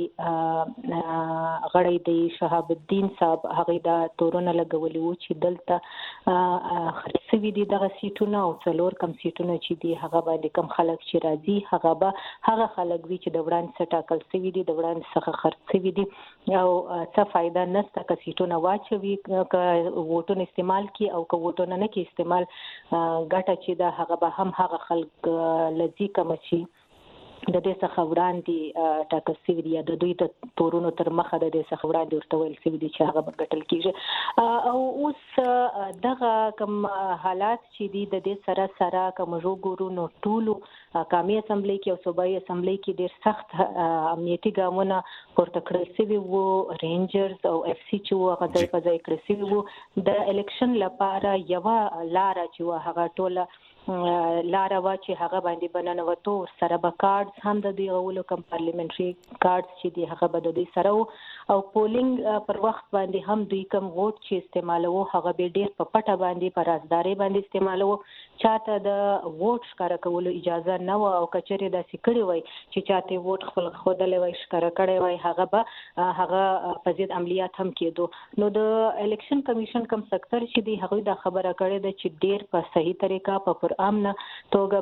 غړی دی شهاب الدین صاحب هغه دا تورونه لګولي وو چې دلته خرڅوي دي دغه سیټونه او څلور کم سیټونه چې دي هغه باندې کم خلک چې راځي هغه به هغه خلک وي چې د وړاندې څخه ټاکل شوي دي د وړاندې څخه خرڅوي دي او څه فائدہ نشته که سیټونه واچوي که ووټونه استعمال کی او که ووټونه نه کی استعمال ګټه چې دا هغه به هم هغه خلک لذي کم شي د دې څخه وړاندې ټاکل شوي دي یا د دوی د تورونو تر مخه د دې څخه وړاندې ورته ویل شوي دي چې هغه به ګټل کېږي. او اوس دغه کوم حالات چې دي د دې سره سره که موږ وګورو نو ټولو قومي اسمبلی کې او صوبایي اسمبلی کې ډېر سخت امنیتي ګامونه پورته کړل شوي وو. رینجرز او اف سی چې وو هغه ځای په ځای کړل شوي وو. د الیکشن لپاره یوه لاره چې وه هغه ټوله لاره وا چې هغه باندې بننوتو سره به کارډز هم د دې غولو کم پارلیمنټري کارډز چې دی هغه به د دې سره او پولینګ پر وخت باندې هم دوی کم ووټ چې استعمالوو هغه به ډیر په پټه باندې په رازداري باندې استعمالوو. چاته د ووټ ښکارا کولو اجازه نه و او کچېره د سکړی وای چې چاته ووټ خپل خودلې وای ښکارا کړی وای هغه به هغه په ضد عملیات هم کېدو. نو د الیکشن کمیشن کم سکتر چې دی هغه د خبره کړې ده چې ډیر په صحیح طریقه په امنه توګه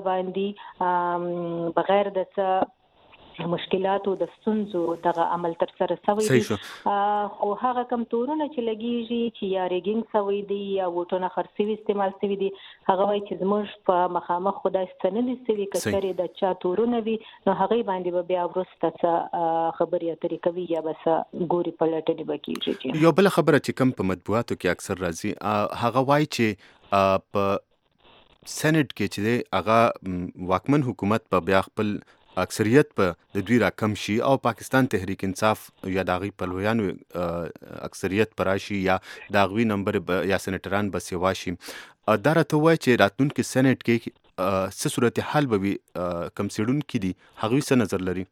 باندې بغیر د څه مشکلاتو د ستونزو دغه عمل تر سره شوی دی. خو هغه کم تورونه چې لګیږي چې یا ریګینګ شوی دی یا وټونه خرڅوي استعمال شوی دی هغه وایي چې زموږ په مخامخ خدای ستنه دي شوی کچري د چا تورونه وي نو هغه باندې به بیا ورسته څه خبرې اترې کوي یا بس ګوري پلټنې وکړي. یو بل خبره چې کم په مطبوعاتو کې اکثر راځي هغه وایي چې په سېنات کې چې هغه واکمن حکومت په بیا خپل اکثریت په د دوی را کم شي او پاکستان تحریک انصاف یا داغي پلویانو اکثریت پراشي یا داغوي نمبر یا سېنټران به سیوا شي. دا راته وایي چې راتلونکي سېنات کې څه صورتحال به وي کم سیډونکي دي هغوی څه نظر لري؟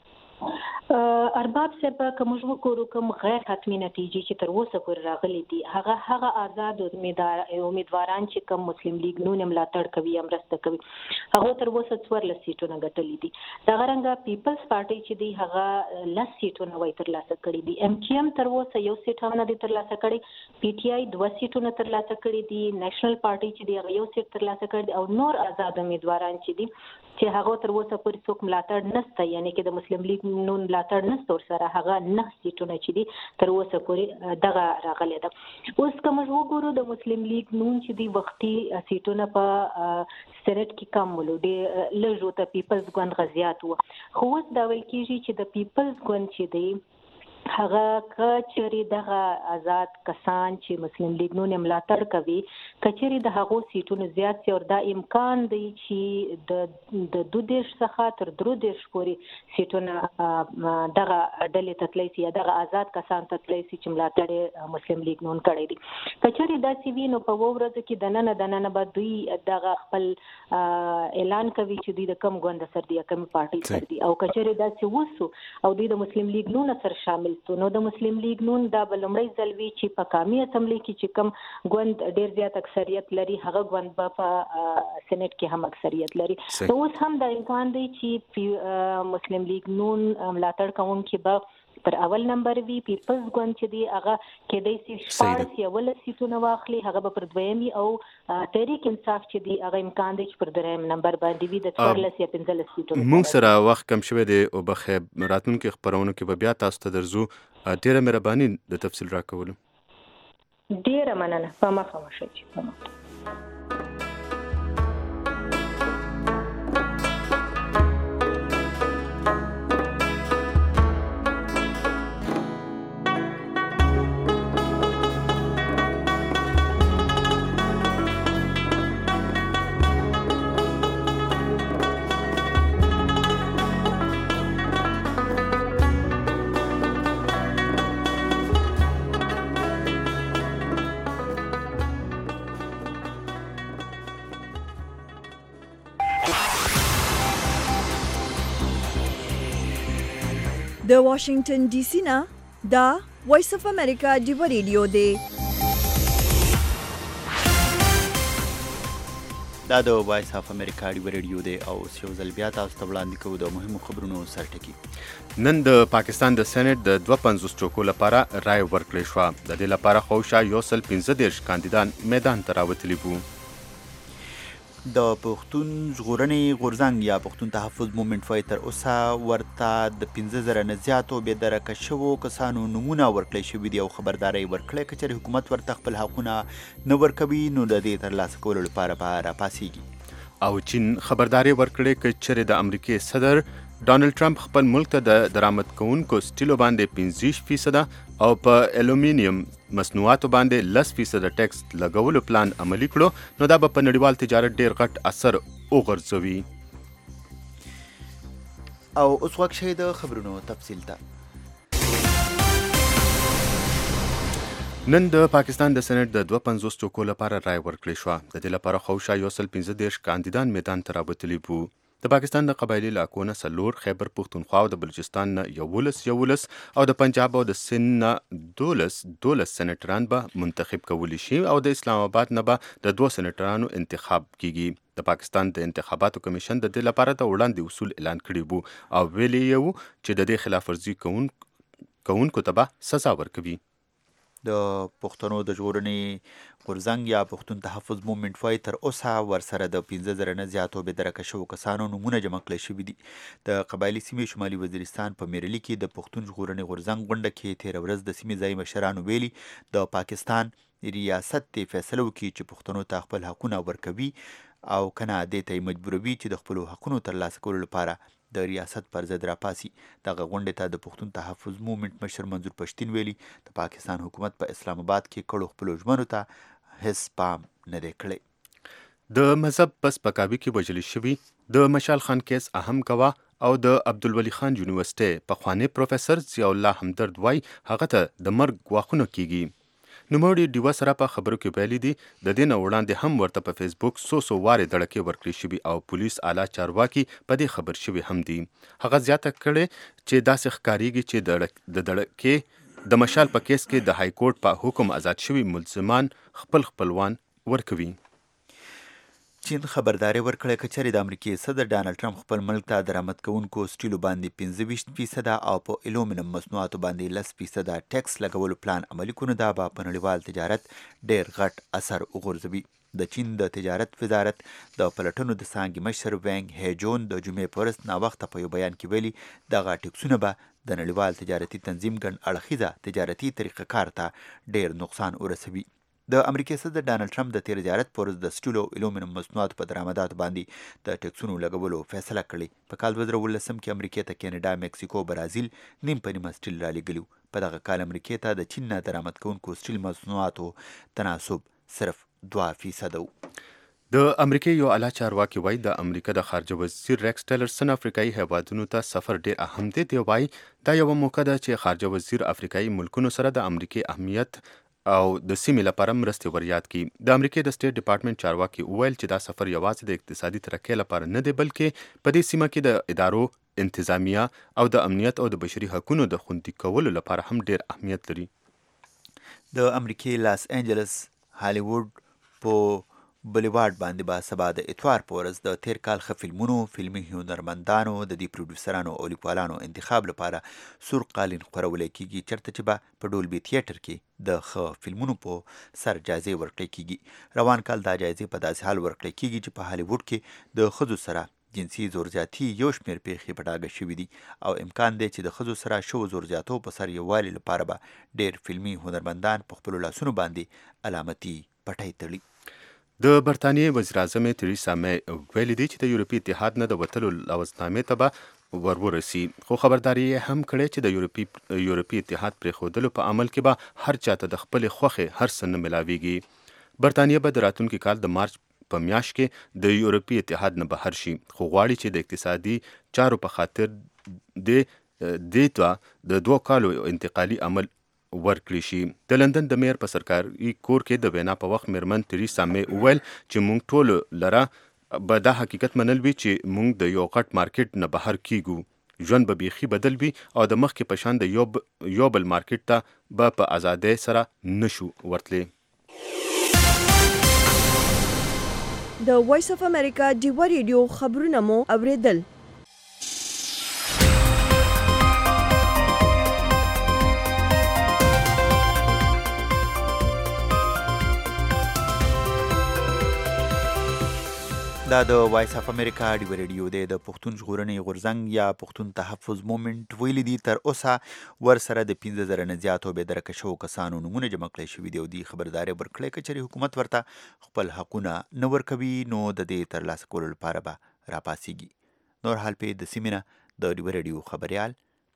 ارباب صاحب کوم موږ وګورو کوم غیر حتمی نتیجې چې تر اوسه پورې راغلي دي هغه هغه آزاد امیدواران چې کوم مسلم لیگ نون ملاتړ کوي یا مرسته کوي هغه تر اوسه څوارلس سیټونه ګټلي دي. دغه رنګه پیپلز پارټي چې دی هغه لس سیټونه وای ترلاسه کړي دي. ایم کیو ایم تر اوسه یو سیټ هم نه دی ترلاسه کړي. پی ټی آی دوه سیټونه ترلاسه کړي دي. نېشنل پارټي چې دی هغه یو سیټ ترلاسه کړي او نور آزاد امیدواران چې دي چې هغه تر اوسه پورې څوک ملاتړ نشته یعنی کې د مسلم لیگ نون ملاتړ نشته ورسره هغه نه سیټونه چې دي تر اوسه پورې دغه راغلي ده. اوس کوم وګورو د مسلم لیگ نون چې دی وختي سیټونه په سېنات کې کم ولو دی لږ ته پیپلز ګوند غزيات وو. خو اوس دا ویل کېږي چې د پیپلز ګوند چې دی هغه کچري دغه آزاد کسان چې مسلم لیگ نون ملاتړ کوي کچري د هغو سیټونو زیات سي او دا امکان دی چې د د دوه دیش څخه تر درو دیش پورې سیټونه دغه ډلې تتلی سي دغه آزاد کسان تتلی سي چې ملاتړ مسلم لیگ نون کړی دي. کچري دا سی وی نو په ورځ کې د نن د نن بعد دوی دغه خپل اعلان کوي چې دوی د کم ګوند سر دی کم پارټي سر دی او کچري دا سی وسو او دوی د مسلم لیگ نون سره شامل نو د مسلم لیگ نون دا بلمړی ځلوي چې په قومي اسمبلی کې چې کم ګوند ډیر زیات اکثریت لري هغه ګوند په سېنات کې هم اکثریت لري. نو اوس هم دا امکان دی چې مسلم لیگ نون ملاتړ کوونکي به پر اول نمبر وی پیپلز ګوند چې دی هغه کېدای شي شپږ یا ول سیټونه واخلي هغه به پر دویمي او تحریک انصاف چې دی هغه امکان دی چې پر دریم نمبر باندې وي د څوارلس یا پنځلس سیټونه. موږ سره وخت کم شوی دی او بخې راتلونکي خبرونه کې به بیا تاسو ته درځو. ډیره مهرباني د تفصیل راکولو. ډیره مننه. په مخه مشه چې په مخه د واشنگټن ډي سي نه دا وایس اف امریکا ډیو ریډیو دی. دا د وایس اف امریکا ډیو ریډیو دی او یو ځل بیا تاسو ته وړاندې کوو د مهمو خبرونو سرټکي. نن د پاکستان د سېنات د دوه پنځوس چوکو لپاره رای ورکړې شوه. د دې لپاره خوشا یو سل پنځه دېرش کاندیدان میدان ته راوتلي وو. د پښتون ژغورنې غورځنګ یا پښتون تحفظ مومنټ وایي تر اوسه ورته د پنځه زره نه زیاتو بې درکه شوو کسانو نومونه ورکړی شوي دي او خبرداری ورکړی که چېرې حکومت ورته خپل حقونه نه ورکوي نو د دې ترلاسه کولو لپاره به راپاڅېږي. او چین خبرداری ورکړی که چېرې د امریکې صدر ډانلډ ټرمپ خپل ملک ته د درآمد کوونکو سټیلو باندې پنځه فیصده او په الومینیم مصنوعاتو باندې لس فیصده ټیکس لګولو پلان عملي کړو نو دا به په نړیوال تجارت ډیر غټ اثر وغورځوي. او اوس وخت شي د خبرونو تفصیل ته. نن د پاکستان د سېنات د دوه پنځوس چوکو لپاره رای ورکړې شوه. د دې لپاره خوشا یو سل پنځه دېرش کاندیدان میدان ته راوتلي وو. د پاکستان د قبایلي علاقو نه څلور، خیبر پښتونخوا او د بلوچستان نه یولس یولس او د پنجاب او د سند نه دولس دولس سېنیټران به منتخب کولی شي او د اسلام آباد نه به د دوه سېنیټرانو انتخاب کیږي. د پاکستان د انتخاباتو کمیشن د دې لپاره د وړاندې اصول اعلان کړي وو او ویلي یې وو چې د دې خلاف ورزي کوونکو ته به سزا ورکوي. د پښتنو د ژغورنې غورځنګ یا پښتون تحفظ مومنټ وایي تر اوسه ورسره د پنځه زره نه زیاتو بې درکه شوو کسانو نومونه جمع کړی شوي دي. د قبایلي سیمې شمالي وزیرستان په میرلي کې د پښتون ژغورنې غورځنګ غونډه کې تېره ورځ د سیمې ځایي مشرانو ویلي د پاکستان ریاست دې فیصله وکړي چې پښتنو ته خپل حقونه ورکوي او که نه دې ته یې مجبوروي چې د خپلو حقونو ترلاسه کولو لپاره د ریاست پر ضد راپاسي. دغه غونډې ته د پښتون تحفظ مومنټ مشر منظور پښتین ویلي د پاکستان حکومت په اسلام آباد کې کړو خپلو ژمنو ته هیڅ پام نه دی کړی. د مذهب په سپکاوي کې وژل شوي د مشال خان کیس اهم ګواه او د عبدالولي خان یونیورسټۍ پخوانی پروفیسر ضیاء الله همدرد وایي هغه ته د مرګ ګواښونه کیږي. نوموړي ډیوه سره په خبرو کې ویلي دي د دې نه وړاندې هم ورته په فیسبوک څو څو وارې دړکې ورکړې شوي او پولیس اعلی چارواکي په دې خبر شوي هم دي. هغه زیاته کړې چې داسې ښکارېږي چې د دړکې د مشال په کیس کې د های کورټ په حکم آزاد شوي ملزمان خپل خپلوان ورکوي. چین خبرداری ورکړی که چېرې د امریکې صدر ډانلډ ټرمپ خپل ملک ته درآمد کوونکو سټیلو باندې پنځه ویشت فیصده او په الومینم مصنوعاتو باندې لس فیصده ټیکس لګولو پلان عملي کړو دا به په نړیوال تجارت ډېر غټ اثر وغورځوي. د چین د تجارت وزارت د پلټنو د څانګې مشر وینګ هیجون د جمعې په ورځ ناوخته په یو بیان کې ویلي دغه ټیکسونه به د نړیوال تجارتي تنظیم ګڼ اړخیزه تجارتي طریقه کار ته ډېر نقصان ورسوي. د امریکې صدر ډانلډ ټرمپ د تیر زیارت پر ورځ د سټیلو الومینم مصنوعاتو په درآمداتو باندې د ټیکسونو لګولو فیصله کړې. په کال دوه زره اوولسم کې امریکې ته کینیډا، میکسیکو، برازیل نیم په نیمه سټیل رالیږلي. په دغه کال امریکې ته د چین نه درآمد کوونکو سټیل مصنوعاتو تناسب صرف دوه فیصده و. د امریکای یو اعلی چارواکي وایي د امریکا د خارجه وزیر ریکس ټیلرسن افریقایي هیوادونو ته سفر ډیر اهم دی. دی وایي دا یوه موقع ده چې خارجه وزیر افریقایي ملکونو سره د امریکې اهمیت او د سیمې لپاره مرستې وریاد کړي. د امریکې د سټیټ ډپارټمنټ چارواکي وویل چې دا سفر یوازې د اقتصادي ترقۍ لپاره نه دی بلکې په دې سیمه کې د ادارو انتظامیه او د امنیت او د بشري حقوقو د خوندي کولو لپاره هم ډیر اهمیت لري. د امریکې لاس انجلس هالیوډ په بلیوارډ باندې به سبا د اتوار په ورځ د تیر کال ښه فلمونو، فلمي هنرمندانو، د دې پروډوسرانو او لیکوالانو انتخاب لپاره سور قالین خپرولی کیږي چېرته چې به په ډولبي تیاتر کې د ښه فلمونو په سر جایزې ورکړی کیږي. روان کال دا جایزې په داسې حال ورکړی کیږي چې په هالیوډ کې د ښځو سره جنسي زورزیاتي یو شمېر پیښې په ډاګه شوي دي او امکان دی چې د ښځو سره شوو زورزیاتو په سر یووالي لپاره به ډېر فلمي هنرمندان په خپلو لاسونو باندې علامتي پټۍ تړي. د برطانیې وزیر اعظم تریسا مې ویلي دي چې د یورپي اتحاد نه د وتلو لوظنامې ته به ور ورسي، خو خبرداری یې هم کړې چې د یورپي یورپي اتحاد پرېښودلو په عمل کې به هر چاته د خپلې خوښې هر څه نه ملاویږي. برطانیه به د راتلونکي کال د مارچ په میاشت کې د یورپي اتحاد نه بهر شي، خو غواړي چې د اقتصادي چارو په خاطر د دې ته د دوه کالو انتقالي عمل ورکړی شي. د لندن د میر په سرکاري کور کې د وینا په وخت میرمن تریسا مې وویل چې موږ ټول لره به دا حقیقت منل وي چې موږ د یو غټ مارکیټ نه بهر کیږو. ژوند به بیخي بدل وي او د مخکې په شان د یو بل مارکیټ ته به په ازادۍ سره نشو ورتلی. د وایس اف امریکا ډیوا ریډیو خبرونه مو اوریدل. دا د وایس اف امریکا ډیوا ریډیو دی. د پښتون ژغورنې غورځنګ یا پښتون تحفظ مومنټ ویلي دي تر اوسه ورسره د پنځه زره نه زیاتو بې درکه شوو کسانو نومونه جمع کړی شوي دي او دې خبرداری ورکړی که چېرې حکومت ورته خپل حقونه نه ورکوي نو د دې ترلاسه کولو لپاره به راپاڅېږي. نور حال پې د سیمې نه د ډیوا ریډیو خبریال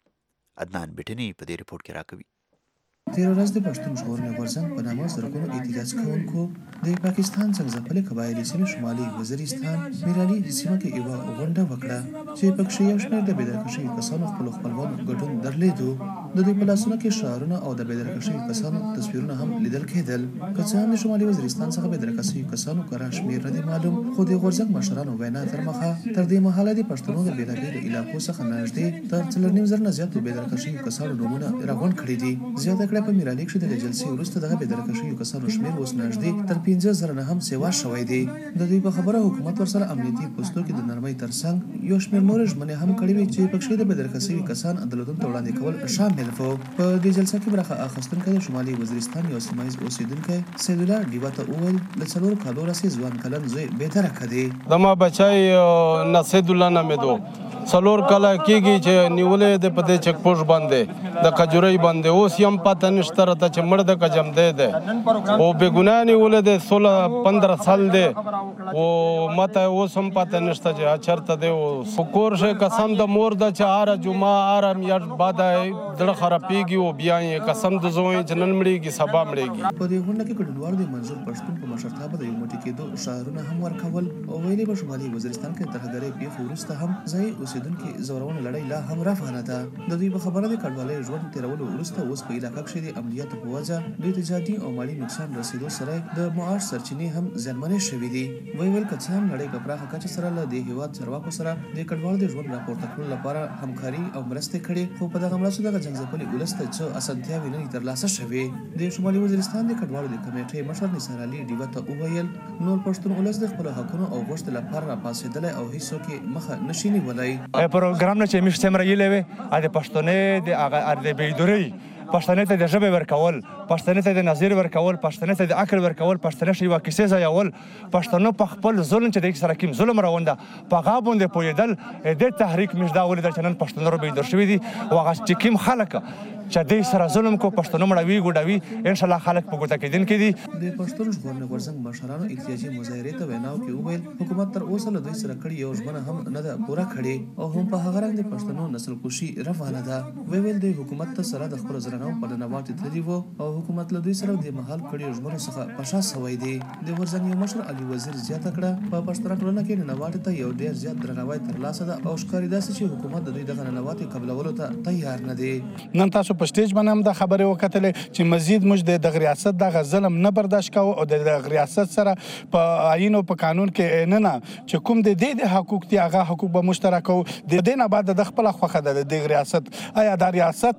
عدنان بیټني په دې رپورټ کې راکوي. تیره ورځ د پښتون ژغورنې غورځنګ په نامه زرګونو احتجاج کوونکو د پاکستان څنګه ځپلې قبایلي سیمې شمالي وزیرستان میرالي سیمه کې یوه غونډه وکړه چې پکې یو شمېر د بې درکه شوي کسانو خپلو خپلوانو ګډون درلودو. د دوی په لاسونو کې شعارونه او د بې درکه شوي کسانو تصویرونه هم لیدل کېدل. که څه هم د شمالي وزیرستان څخه بې درکه شوي کسانو کره شمېر نه دی معلوم، خو د غورځنګ مشرانو وینا تر مخه تر دې مهاله د پښتنو د بېلابېلو علاقو څخه نږدې تر څلور نیم زره نه زیاتو بې درکه شوي کسانو نومونه راغونډ کړي دي. زیاته کړه په میرالي کښې د جلسې وروسته دغه بې درکه شویو کسانو شمېر اوس نږدې تر پنځه زره نه هم سیوا شوی دی. د دوی په خبره حکومت ورسره امنیتي پوستو کې د نرمۍ ترڅنګ یو شمېر نورې ژمنې هم کړې وې چې پکښې د بې درکه شوي کسان عدالتونو ته وړاندې کول شامل وو. په دې جلسه کې برخه اخیستونکی د شمالي وزیرستان یو سیمه ییز اوسېدونکی سیدالله ډیوا ته وویل له څلورو کالو راهیسې ځوان کلن زوی بې درکه دی. زما بچی نصیدالله نامېدو څلور کاله کېږي چې نیولې دی په دې چک پوسټ باندې د کجورۍ باندې، اوس یې هم پته نشته راته چې مړ ده که جمدی دی او بې ګناه نیولې دی. سوله پندره سال دی او ماته اوس هم پته نشته چې چېرته دی. خو کور شی قسم د مور ده چې هره جمعه هره میاشت بعده زړه خرابېږي او بیا یې قسم د زوی چې نن مړېږي سبا مړېږي. په دې غونډه کې ګډونوالو د منظور پښتون په مشرتابه د یو موټي کېدو شعارونه هم ورکول او ویلې به شمالي وزیرستان کې ترهګرۍ پېښو وروسته هم ځایي اوسېدونکي زورونه لړۍ لا هم روانه ده. د دوی په خبره د کډوالۍ ژوند تېرولو وروسته اوس په علاقه کښې د امنیاتو په وجه دوی ته جادي او مالي نقصان رسېدو سره د معاش سرچینې هم زیانمنې شوي دي. ویې ویل که څه هم نړۍ په پراخه کچه سره له دې هېواد چارواکو سره د کډوالو د ژوند راپورته کړلو لپاره همکاري او مرستې کړې، خو په دغه مرستو دغه جنګ ولس ته څه اسانتیاوې نه دي ترلاسه شوې. د شمالي وزیرستان د کډوالو د کمیټې مشر نثار علي ډیوا ته وویل نور پښتون ولس د خپلو حقونو او غوښتنو لپاره راپاڅېدلی او هېڅوک یې مخه نشي نیولی. پروګرام نه چې موږ څومره یېلی وې د پښتنې د هغه د بېدورۍ پښتنې ته د ژبې ورکول، پښتنې ته د نظیر ورکول، پښتنې ته د عقل ورکول، پښتنې ته یوه کیسې ځایول، پښتنو په خپل ظلم چې د سره کوم ظلم راونده په هغه باندې پوهېدل. دې تحریک موږ دا ولیدل چې نن پښتنو بېدور شوي دي او هغه چې کوم خلک چې دوی سره ظلم کو پښتنو مړوي ګوډوي انشاءالله خلک په ګوته کېدونکي دي. د پښتون ژغورنې غورځنګ مشرانو احتجاجي مظاهرې ته ویناو کې وویل حکومت تر اوسه له دوی سره کړې یو ژمنه هم نه ده پوره کړې او هم په هغه رنګ د پښتنو نسل کشي روانه ده. ویې ویل د حکومت ته سره د خپلو زرناو په ننواتې تللي وو او حکومت له دوی سره د مهال کړیو ژمنو څخه په شا سوی دی. د غورځنګ یو مشر علي وزیر زیاته کړه په پښتنه ټولنه کې ننواتې ته یو ډېر زیات درناوی ترلاسه ده او ښکاري داسې چې حکومت د دوی دغه ننواتې قبلولو ته تیار نه دی. نن تاسو په سټیج باندې هم دا خبرې وکتلې چې مزید موږ د دغه ریاست دغه ظلم نه برداشت کوو او د دغه ریاست سره په آیین او په قانون کې نه نه چې کوم د دې د حقوق دي هغه حقوق به مشترک کوو. د دې نه بعد د خپله خوښه ده د دغه ریاست آیا دا ریاست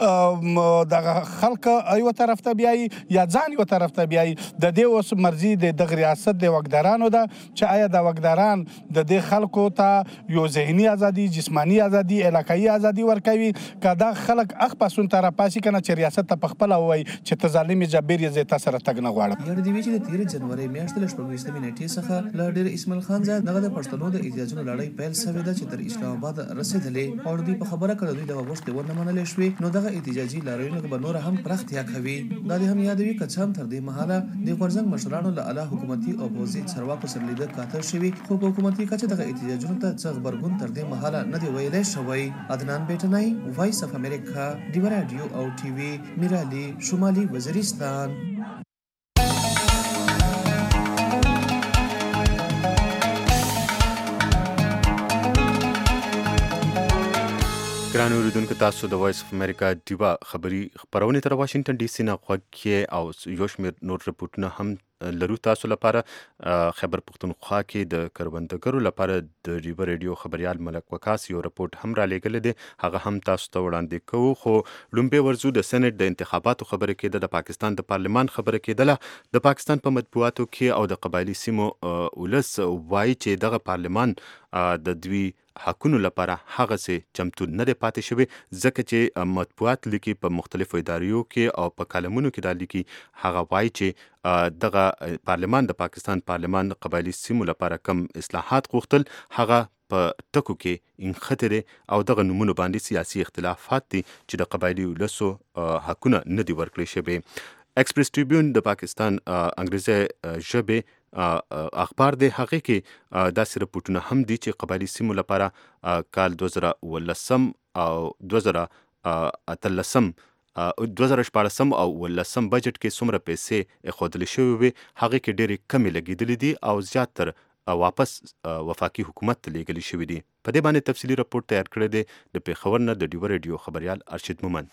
دغه خلک یو طرف ته بیایي یا ځان یو طرف ته بیایي. د دې اوس مرضي د دغه ریاست د واکدارانو ده چې آیا د واکداران د دې خلکو ته یو ذهني ازادي، جسماني ازادي، علاقایي ازادي ورکوي که دا خلک اخ پاسون ته راپاسي که نه چې ریاست ته په خپله ووایي چې ته ظالم یې جبیر یې زه تا سره تګ نه غواړم. یاد دې وي چې د تېرې جنورۍ میاشتې له شپږویشتمې نېټې څخه له ډېر اسماعیل خان ځای دغه د پښتنو د احتجاجونو لړۍ پیل شوې ده چې تر اسلام آباد رسېدلې او دوی په خبره که د دوی دغه غوښتنې ونه منلې شوې نو دغه احتجاجي لاریونونه به نوره هم پراختیا کوي. دا دې هم یادوي که څه هم تر دې مهاله د غورځنګ مشرانو له اعلی حکومتي او پوځي چارواکو سره لیده کاته شوي خو په حکومتي کچه دغه احتجاجونو ته څه غبرګون تر دې مهاله نه دی ویلی شوی. عدنان بیټنی، وایس اف امریکا، ډیوا راډیو او ټي وي، میرالي، شمالي وزیرستان. ګران اوریدونکو تاسو د وایس اف امریکا ډیوا خبري خپرونې تر واشنگټن ډي سي نه غوږ کې او یو شمېر نور رپورټونه هم لرو تاسو لپاره. خبر پښتونخوا کې د کروندګرو لپاره د ریبه ریډیو خبريال ملک وکاس یو رپورټ هم را لېږلی دی، هغه هم تاسو ته وړاندې کوو. خو لومبې ورځو د سېنټ د انتخاباتو خبره کېده، د پاکستان د پارلمان خبره کېدله. د پاکستان په مطبوعاتو کې او د قبایلي سیمو ولس وایي چې دغه پارلمان د دوی حقونو لپاره هغه سي چمتو نه دی پاتې شوی، ځکه چې مطبوعات لیکي په مختلفو اداریو کې او په کالمونو کې دا لیکي. هغه وایي چې دغه پارلمان د پاکستان پارلمان قبایلي سیمو لپاره کم اصلاحات غوښتل، هغه په ټکو کې انخته دي او دغه نومونو باندې سیاسي اختلافات دي چې د قبایلي ولسو حقونه نه دي ورکړل شوي. ایکسپریس ټریبیون د پاکستان انګریزي ژبې اخبار دی، هغه کې داسې رپورټونه هم دي چې قبایلي سیمو لپاره کال دوه زره اوولسم او دوه زره اتلسم دوه زره شپاړسم او اوولسم بجټ کې څومره پیسې ایښودل شوې وي، هغه کې ډېرې کمې لګېدلې دي او زیاتر واپس وفاقي حکومت ته لیږلي شوي دي. په دې باندې تفصیلي رپورټ تیار کړی دی د پېښور نه د ډیوه ریډیو خبریال ارشد مومن.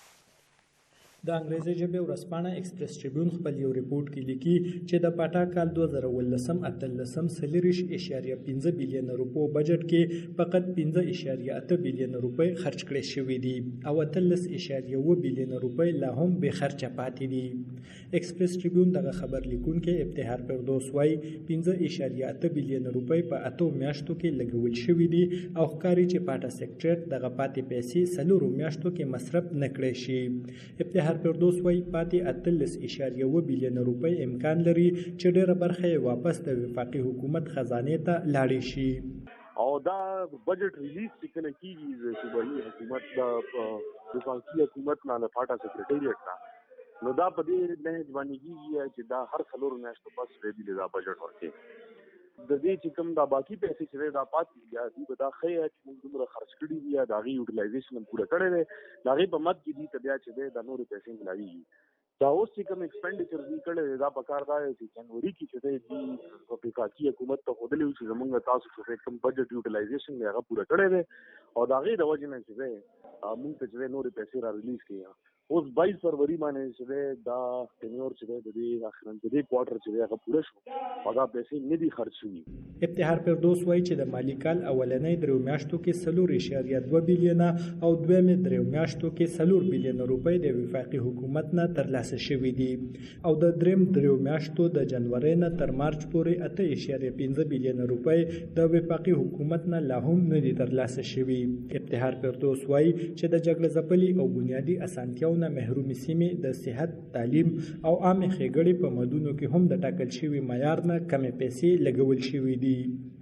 د انګریزي ژبې ورځپاڼه ایکسپریس ټریبیون خپل یو ریپورت کې لیکي چې د پاټا کال دوه زره اوولسم اتلسم څلوېښت اعشاریه پنځه بیلیونه روپو بجټ کې فقط پنځه اعشاریه اته بیلیونه روپۍ خرج کړای شوي دي او اتلس اعشاریه اوه بیلیونه روپۍ لا هم بې خرچه پاتې دي. ایکسپریس ټریبیون دغه خبر لیکونکی ابتهار فردوس وایي پنځه اعشاریه اته بیلیونه روپۍ په اتو میاشتو کې لګول شوي دي او ښکاري چې پاټا سیکریټریټ دغه پاتې پیسې څلورو میاشتو کې مصرف نه کړی شي. ابتهار فردوس وایي پاتې اتلس اعشاریه اوه بیلیونه روپۍ امکان لري چې ډېره برخه یې واپس د وفاقي حکومت خزانې ته لاړې شي. او دا بجټ ریلیز چې کله کېږي د صوبایي حکومت د وفاقي حکومت نه له پاټا سیکریټریټ نه، نو دا په دې نهج باندې کېږي چې دا هر څلورو میاشتو پس دی دا بجټ ورکړي. د دې چې کوم دا باقي پیسې چې دا پاتې دي دوی به دا ښیي چې موږ دومره خرچ کړي دي یا د هغې یوټیلایزیشن هم پوره کړی دی، د هغې په مد کې دي ته بیا چې دی دا نورې پیسې ملاویږي. دا اوس چې کوم ایکسپینډیچر دوی کړی دی دا پکار دا دی چې جنوري کې چې دی دوی په وفاقي حکومت ته ښودلی وي چې زموږ تاسو چې کوم بجټ یوټیلایزیشن دی هغه پوره کړی دی او د هغې د وجې نه چې دی موږ ته چې دی نورې پیسې را ریلیز کړي. اوس باییس فروری باندې چې دی دا ټینیور چې دی د دې اخرن د دې کوارټر چې دی هغه پوره شو او دا پیسې نه دي خرج شوي. ابتهار فردوس وایي چې د مالي کال اولنۍ دریو میاشتو کې څلور اعشاریه دوه بیلیونه او دویمې دریو میاشتو کې څلور بیلیونه روپۍ د وفاقي حکومت نه ترلاسه شوي دي او د دریم دریو میاشتو د جنورۍ نه تر مارچ پورې اته اعشاریه پنځه بیلیونه روپۍ د وفاقي حکومت نه لا هم نه دي ترلاسه شوي. ابتهار فردوس وایي چې د جګړه ځپلي او بنیادي اسانتیاو نه محرومې سیمې د صحت، تعلیم او عامې ښېګړې په مدونو کې هم د ټاکل شوي معیار نه کمې پیسې لګول شوي دي.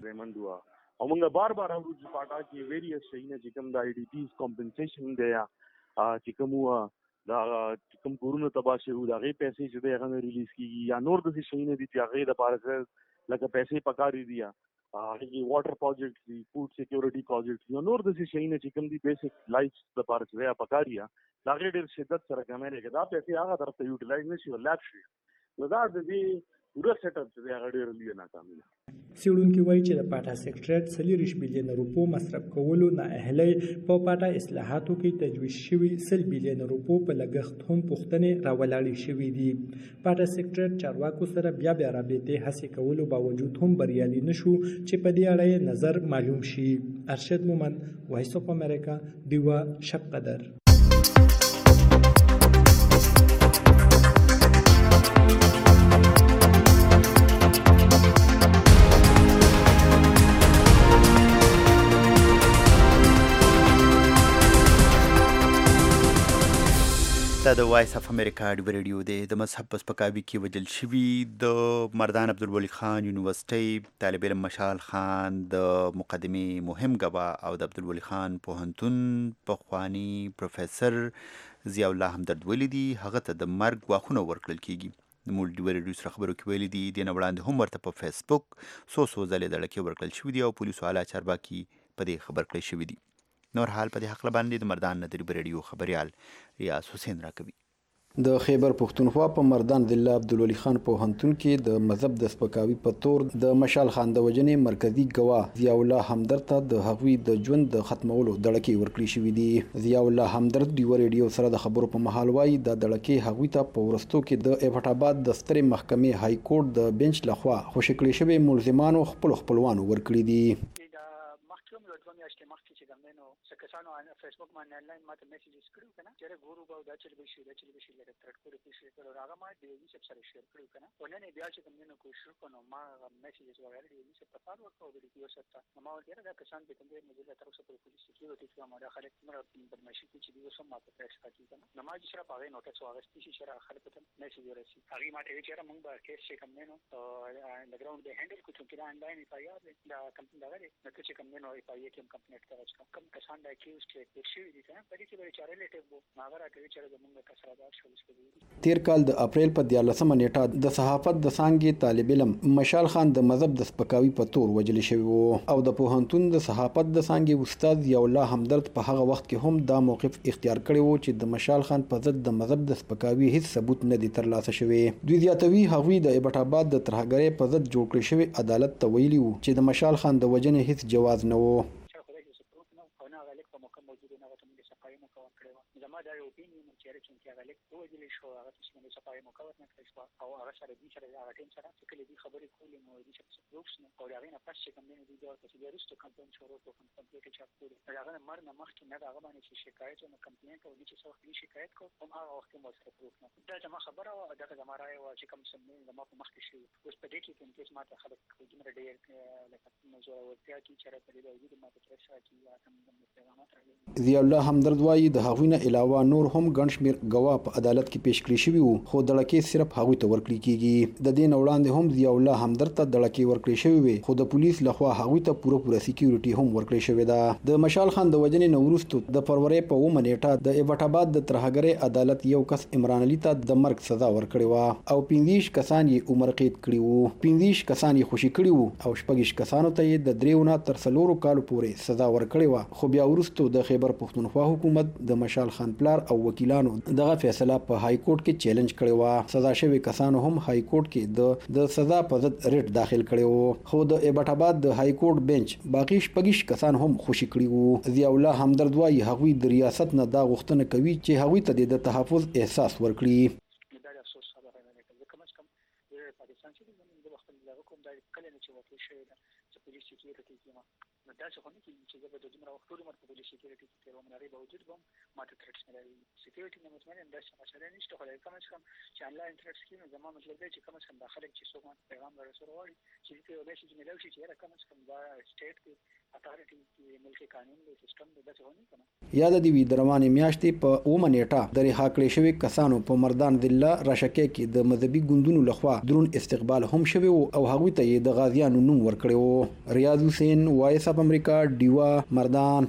او موږ بار بار اورو چې پاټا کې ویریس شیونه چې کوم د آی ډي پیز کمپنسیشن دی یا چې کوم دا کوم کورونو تباه شوي د هغې پیسې چې دی هغه نه ریلیز کېږي یا نور داسې شیونه دي چې هغې دپاره لکه پیسې پکارې دي یا هغې کې واټر پروجیکټ دي، فوډ سیکیورټي پروجیکټ یا نور داسې شیونه چې کوم دي بیسک لایف دپاره چې دی پکار یا د هغې ډېر شدت سره کمی دی که دا پیسې هغه طرف ته یوټیلایز نه شي او لاپ شي نو دا د دې پوره سیټ اپ چې دی هغه ډېر لویه ناکامي ده. څېړونکي وایي چې د پاټا سیکریټریټ څلوېښت بیلیونه روپو مصرف کولو نااهلۍ په پاټا اصلاحاتو کې تجویز شوي سل بیلیونه روپو په لګښت هم پوښتنې راولاړې شوي دي. پاټا سیکریټریټ چارواکو سره بیا بیا رابطې هڅې کولو باوجود هم بریالي نه شو چې په دې اړه یې نظر معلوم شي. ارشد مومن، وایس اف امریکا، ډیوه شب قدر. دا د وایس اف امریکا ډیوه ریډیو دی. د مذهب په سپکاوي کې وژل شوي د مردان عبدالولي خان یونیورسټۍ طالب علم مشال خان د مقدمې مهم ګواه او د عبدالولي خان پوهنتون پخواني پروفیسر ضیاء الله همدرد ویلي دي هغه ته د مرګ ګواښونه ورکړل کیږي. د موږ ډیوه ریډیو سره خبرو کې ویلي دي دې نه وړاندې هم ورته په فیسبوک څو څو ځلې دړکې ورکړل شوي دي او پولیسو اعلی چارواکي په دې خبر کړی شوي دي. نور حال په دې حق باندې د مردان نه د ریډیو خبريال ریاض حسین راکوي. د خیبر پښتونخوا په مردان ضلع عبدالولي خان پوهنتون کې د مذهب د سپکاوي په تور د مشال خان د وجنې مرکزی ګواه ضیاء الله همدرد ته د هغوی د ژوند د ختمولو دړکې ورکړې شوې دي. ضیاء الله همدرد ډیو ریډیو سره د خبرو په مهال وایي د دړکې هغوی ته په ورستو کې د ایبټ آباد د سترې محکمې های کورټ د بنچ لخوا خوشي کړې شوې ملزمانو خپل خپلوانو ورکړي دي. کسانو ان فیسبوک باندې آنلاین ماته میسیجز کړو کنه چې ګورو باو دا چې به شي دا چې به شي لکه ترټ کړو په شي کړو هغه ما دی وی سب سره شیر کړو کنه ولنه بیا چې کوم نه کوشش وکړو ما میسیجز وغیرہ دی وی سب په فالو ورکو د دې یو څه ما ورته دا کسان به کوم نه د تر اوسه په پولیس سکیورټي کې ما دا خلک مر په ماشي کې چې دی وسم ما په پېښ کړی کنه نو ما چې سره پاره نوټس واغستې چې سره خلک ته میسیج ورسي هغه ما ته چې موږ به کیس چې کوم نه نو د ګراوند به هندل کوم چې دا آنلاین ایف آی آر دا کمپنی دا غره نو چې کوم نه ایف آی آر کې کمپنی ته راځي کوم کسان دا کیوز کې تیر کال د اپریل په دیارلسمه نیټه د صحافت د څانګې طالب علم مشال خان د مذهب د سپکاوي په تور وجل شوی وو او د پوهنتون د صحافت د څانګې استاد ضیاء الله همدرد په هغه وخت کې هم دا موقف اختیار کړی وو چې د مشال خان په ضد د مذهب د سپکاوي هیڅ ثبوت نه دی ترلاسه شوی. دوی زیاتوي هغوی د ایبټ آباد د ترهګرۍ په ضد جوړ کړی شوی عدالت ته ویلي وو چې د مشال خان د وجنې هیڅ جواز نه وو. زما دا یو اپینین چې رچون کې هغه لیک وځلی شو هغه چې موږ صفای مکوت نه کړی او هغه سره دې سره هغه ټیم سره چې کله دې خبرې کولې نو دې چې پروفس نه او هغه نه پس چې کوم نه دي دا چې د ریسټ کمپاین شروع کوم کمپلیټ چا کړی هغه مر نه مخکې نه هغه باندې چې شکایت او کمپلینټ او دې چې څو خپل شکایت کو هم هغه وخت مو سره پروف نه دا چې ما خبره او دا چې ما راي او چې کوم سم نه ما په مخکې شي اوس په دې کې کوم چې ما ته خلک کومه ډیر لکه نو زه ورته چې چیرې په دې وجود ما ته ترشا چې یا کوم پیغامات راغلي. ضیاء الله همدرد وایي د هغوی نه علاوه نور هم ګڼ شمېر ګواه په عدالت کې پیش کړی شوي وو خو دړکې صرف هغوی ته ورکړل کېږي. د دې نه وړاندې هم ضیاء الله همدرد ته دړکې ورکړې شوې وې خو د پولیس لخوا هغوی ته پوره پوره سکیورټي هم ورکړې شوې ده. د مشال خان د وجنې نه وروسته د فروری په اوومه نیټه د ایبټ آباد د ترهګرۍ عدالت یو کس عمران علي ته د مرګ سزا ورکړې وه او پنځه کسان یې عمر قید کړي وو. پنځه کسان یې خوشي کړي وو او شپږ کسانو ته یې د دریو نه تر څلورو کالو پورې سزا ورکړې وه خو بیا وروسته د خیبر پښتونخوا حکومت د مشال خان پلار او وکیلانو دغه فیصله په های کورټ کې چیلنج کړی و. سزا شوی کسانو هم های کورټ کې د د سزا په ضد ریټ داخل کړی و خو د ایبټ آباد د های کورټ بنچ باقی شپږ کسان هم خوشي کړي وو. ضیاء الله همدرد وایي هغوی د ریاست نه دا غوښتنه کوي چې هغوی ته د تحفظ احساس ورکړي. دا څه خوني چې زه به د دومره وخت ټول عمر په پولیس سکیورټي کې تیر وم لري باوجود هم ما ته ترټس نه لري سکیورټي نه مطمئن دا څه مسله نشته خو کم از کم چې آنلاین ترټس کې زما مطلب دی چې کم از کم د خلک چې څوک پیغام ورسره وایي چې دې یو میسج ملو شي چې کم از کم دا سټیټ کې اتارټي کې ملک قانون دی سیستم د څه ونی کنه. یاد دی وی دروانې میاشتې په اومه نیټه د رها کړې شوی کسانو په مردان ضلع راشکه کې د مذهبي ګوندونو لخوا درون استقبال هم شوی او هغوی ته د غازیانو نوم ورکړی و. ریاض حسین وایس اپ امریکا ډیوا مردان.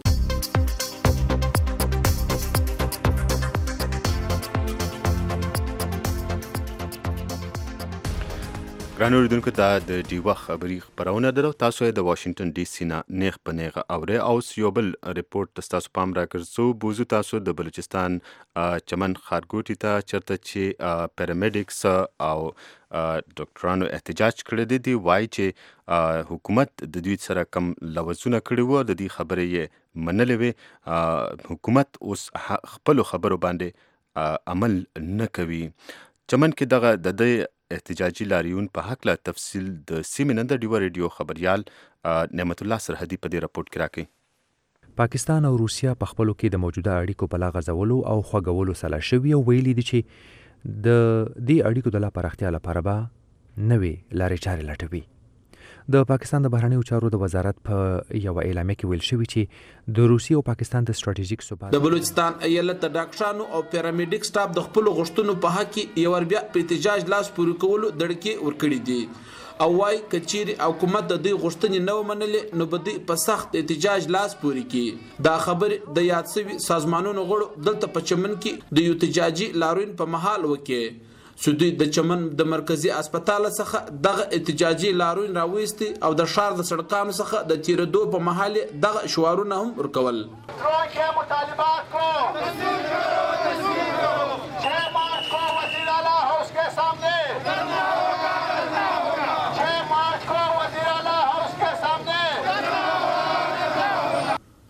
ګرانو اوریدونکو دا د ډیوا خبري خبرونه ده تاسو د واشنگټن ډي سي نه نیغ په نیغه اورئ او یو بل ریپورت تاسو پام راګرځو بوزو تاسو د بلوچستان چمن خارګوټي ته چرته چې پیرامیډکس او ډاکټرانو احتجاج کړی دی وایي چې حکومت د دوی سره کم لوزونه کړي وو د دې خبرې یې منلې وي حکومت اوس خپل خبرو باندې عمل نه کوي. چمن کې دغه د دې احتجاجي لاریون په حق لا تفصیل د سیمې نن د ډیوا ریډیو خبريال نعمت الله سرحدي په دې راپورټ کې راکړي. پاکستان او روسیا په خپلو کې د موجوده اړیکو په لا غځولو او خوږولو سلا شوي او ویلي دي چې د دې اړیکو د لا پراختیا لپاره به نوې لارې چارې لټوي. د پاکستان د بهرنیو چارو د وزارت په یو اعلامیه کې ویل شوی چې د روسیې او پاکستان د ستراتیژیک ثبات د بلوچستان ایالت د ډاکټرانو او پیرامیډیک سټاف د خپل غوښتنو په حق کې یو بیا په احتجاج لاس پورې کولو دړکې ورکړي دي او وايي کچيري حکومت د دې غوښتنې نو منلې نو بده په سخت احتجاج لاس پورې کړي. دا خبر د یاد سوي سازمانونو غړو دلته په چمن کې د احتجاجي لاروین په محل وکړي. سودی د چمن د مرکزی هسپتال څخه دغه احتجاجي لاروین راوېستي او د شار د سړکانو څخه د تیرېدو په محل دغه شعارونه هم ورکول. مطالبات کو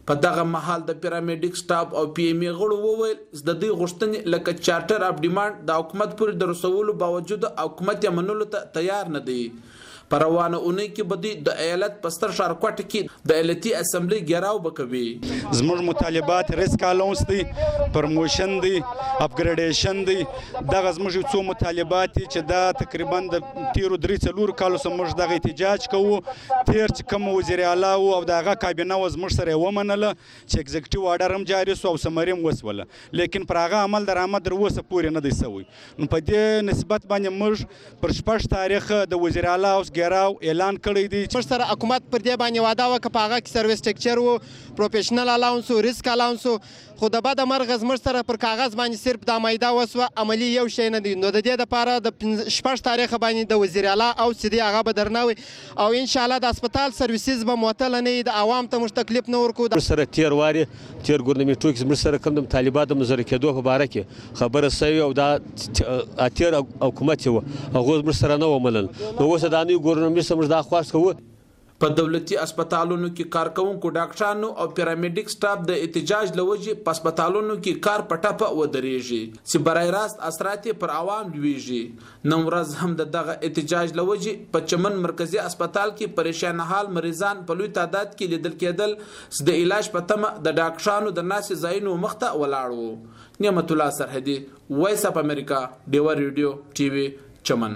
په دغه مهال د پیرامډیک سټاف او پی ایم ای غړو وویل د دې غوښتنې لکه چارټر اف ډیماند د حکومت پورې د رسولو باوجود حکومت یې منلو ته تیار نه دی. په روانه اونۍ کې به دوی د ایالت په ستر ښارکوټ کې د ایالتي اسمبلی ګراو به کوي. زموږ مطالبات ریسک الاونس دی، پرموشن دی، اپګریډیشن دی. دغه زموږ څو مطالبات چې دا تقریبا د تیرو درې څلورو کالو څخه موږ دغه احتجاج کوو. تیر چې کوم وزیر اعلی او دغه کابینه و زموږ سره ومنله چې اگزیکټیو آرډر هم جاري سو او سمري هم وسوله، لیکن پر هغه عمل درآمد تر اوسه پورې نه دی سوی. نو په دې نسبت باندې موږ پر شپږ تاریخ د وزیر اعلی اوس ګراو اعلان کړی دی. موږ سره حکومت پر دې باندې وعده وکړه په هغه کې سرویس ټیکچر و، پروفیشنل الاونس و، ریسک الاونس و، خو د بده مرغه زموږ سره پر کاغذ باندې صرف دا مایده وسوه، عملي یو شی نه دی. نو د دې دپاره د شپږ تاریخه باندې د وزیر اعلی او سیدي هغه به درنه وي او انشاءالله د هسپتال سرویسز به معطله نه وي، د عوام ته موږ تکلیف نه ورکوو. موږ سره تیر وارې تیر ګورنمنټو کې زموږ سره کوم د طالبات د مزر کېدو په باره کې خبره سوي او دا تیر حکومت و هغه زموږ سره نه ومنل. نو اوس دا نوی ګورنمنټ سره موږ دا خواست کوو. په دولتي اسپیټالونو کې کارکونکو ډاکټرانو او پیرامډیک سټاف د احتجاج لوجې په اسپیټالونو کې کار په ټپه ودرېږي چې برای راست اثرات پر عوام لویږي. نن ورځ هم د دغه احتجاج لوجې په چمن مرکزی اسپیټال کې پریشان حال مریضان په لوی تعداد کې لیدل کېدل د علاج په تمه د ډاکټرانو د ناسې ځایونو مخته ولاړ وو. نعمت الله سرحدي، وایس اف امریکا، ډیوا ریډیو ټي وي، چمن.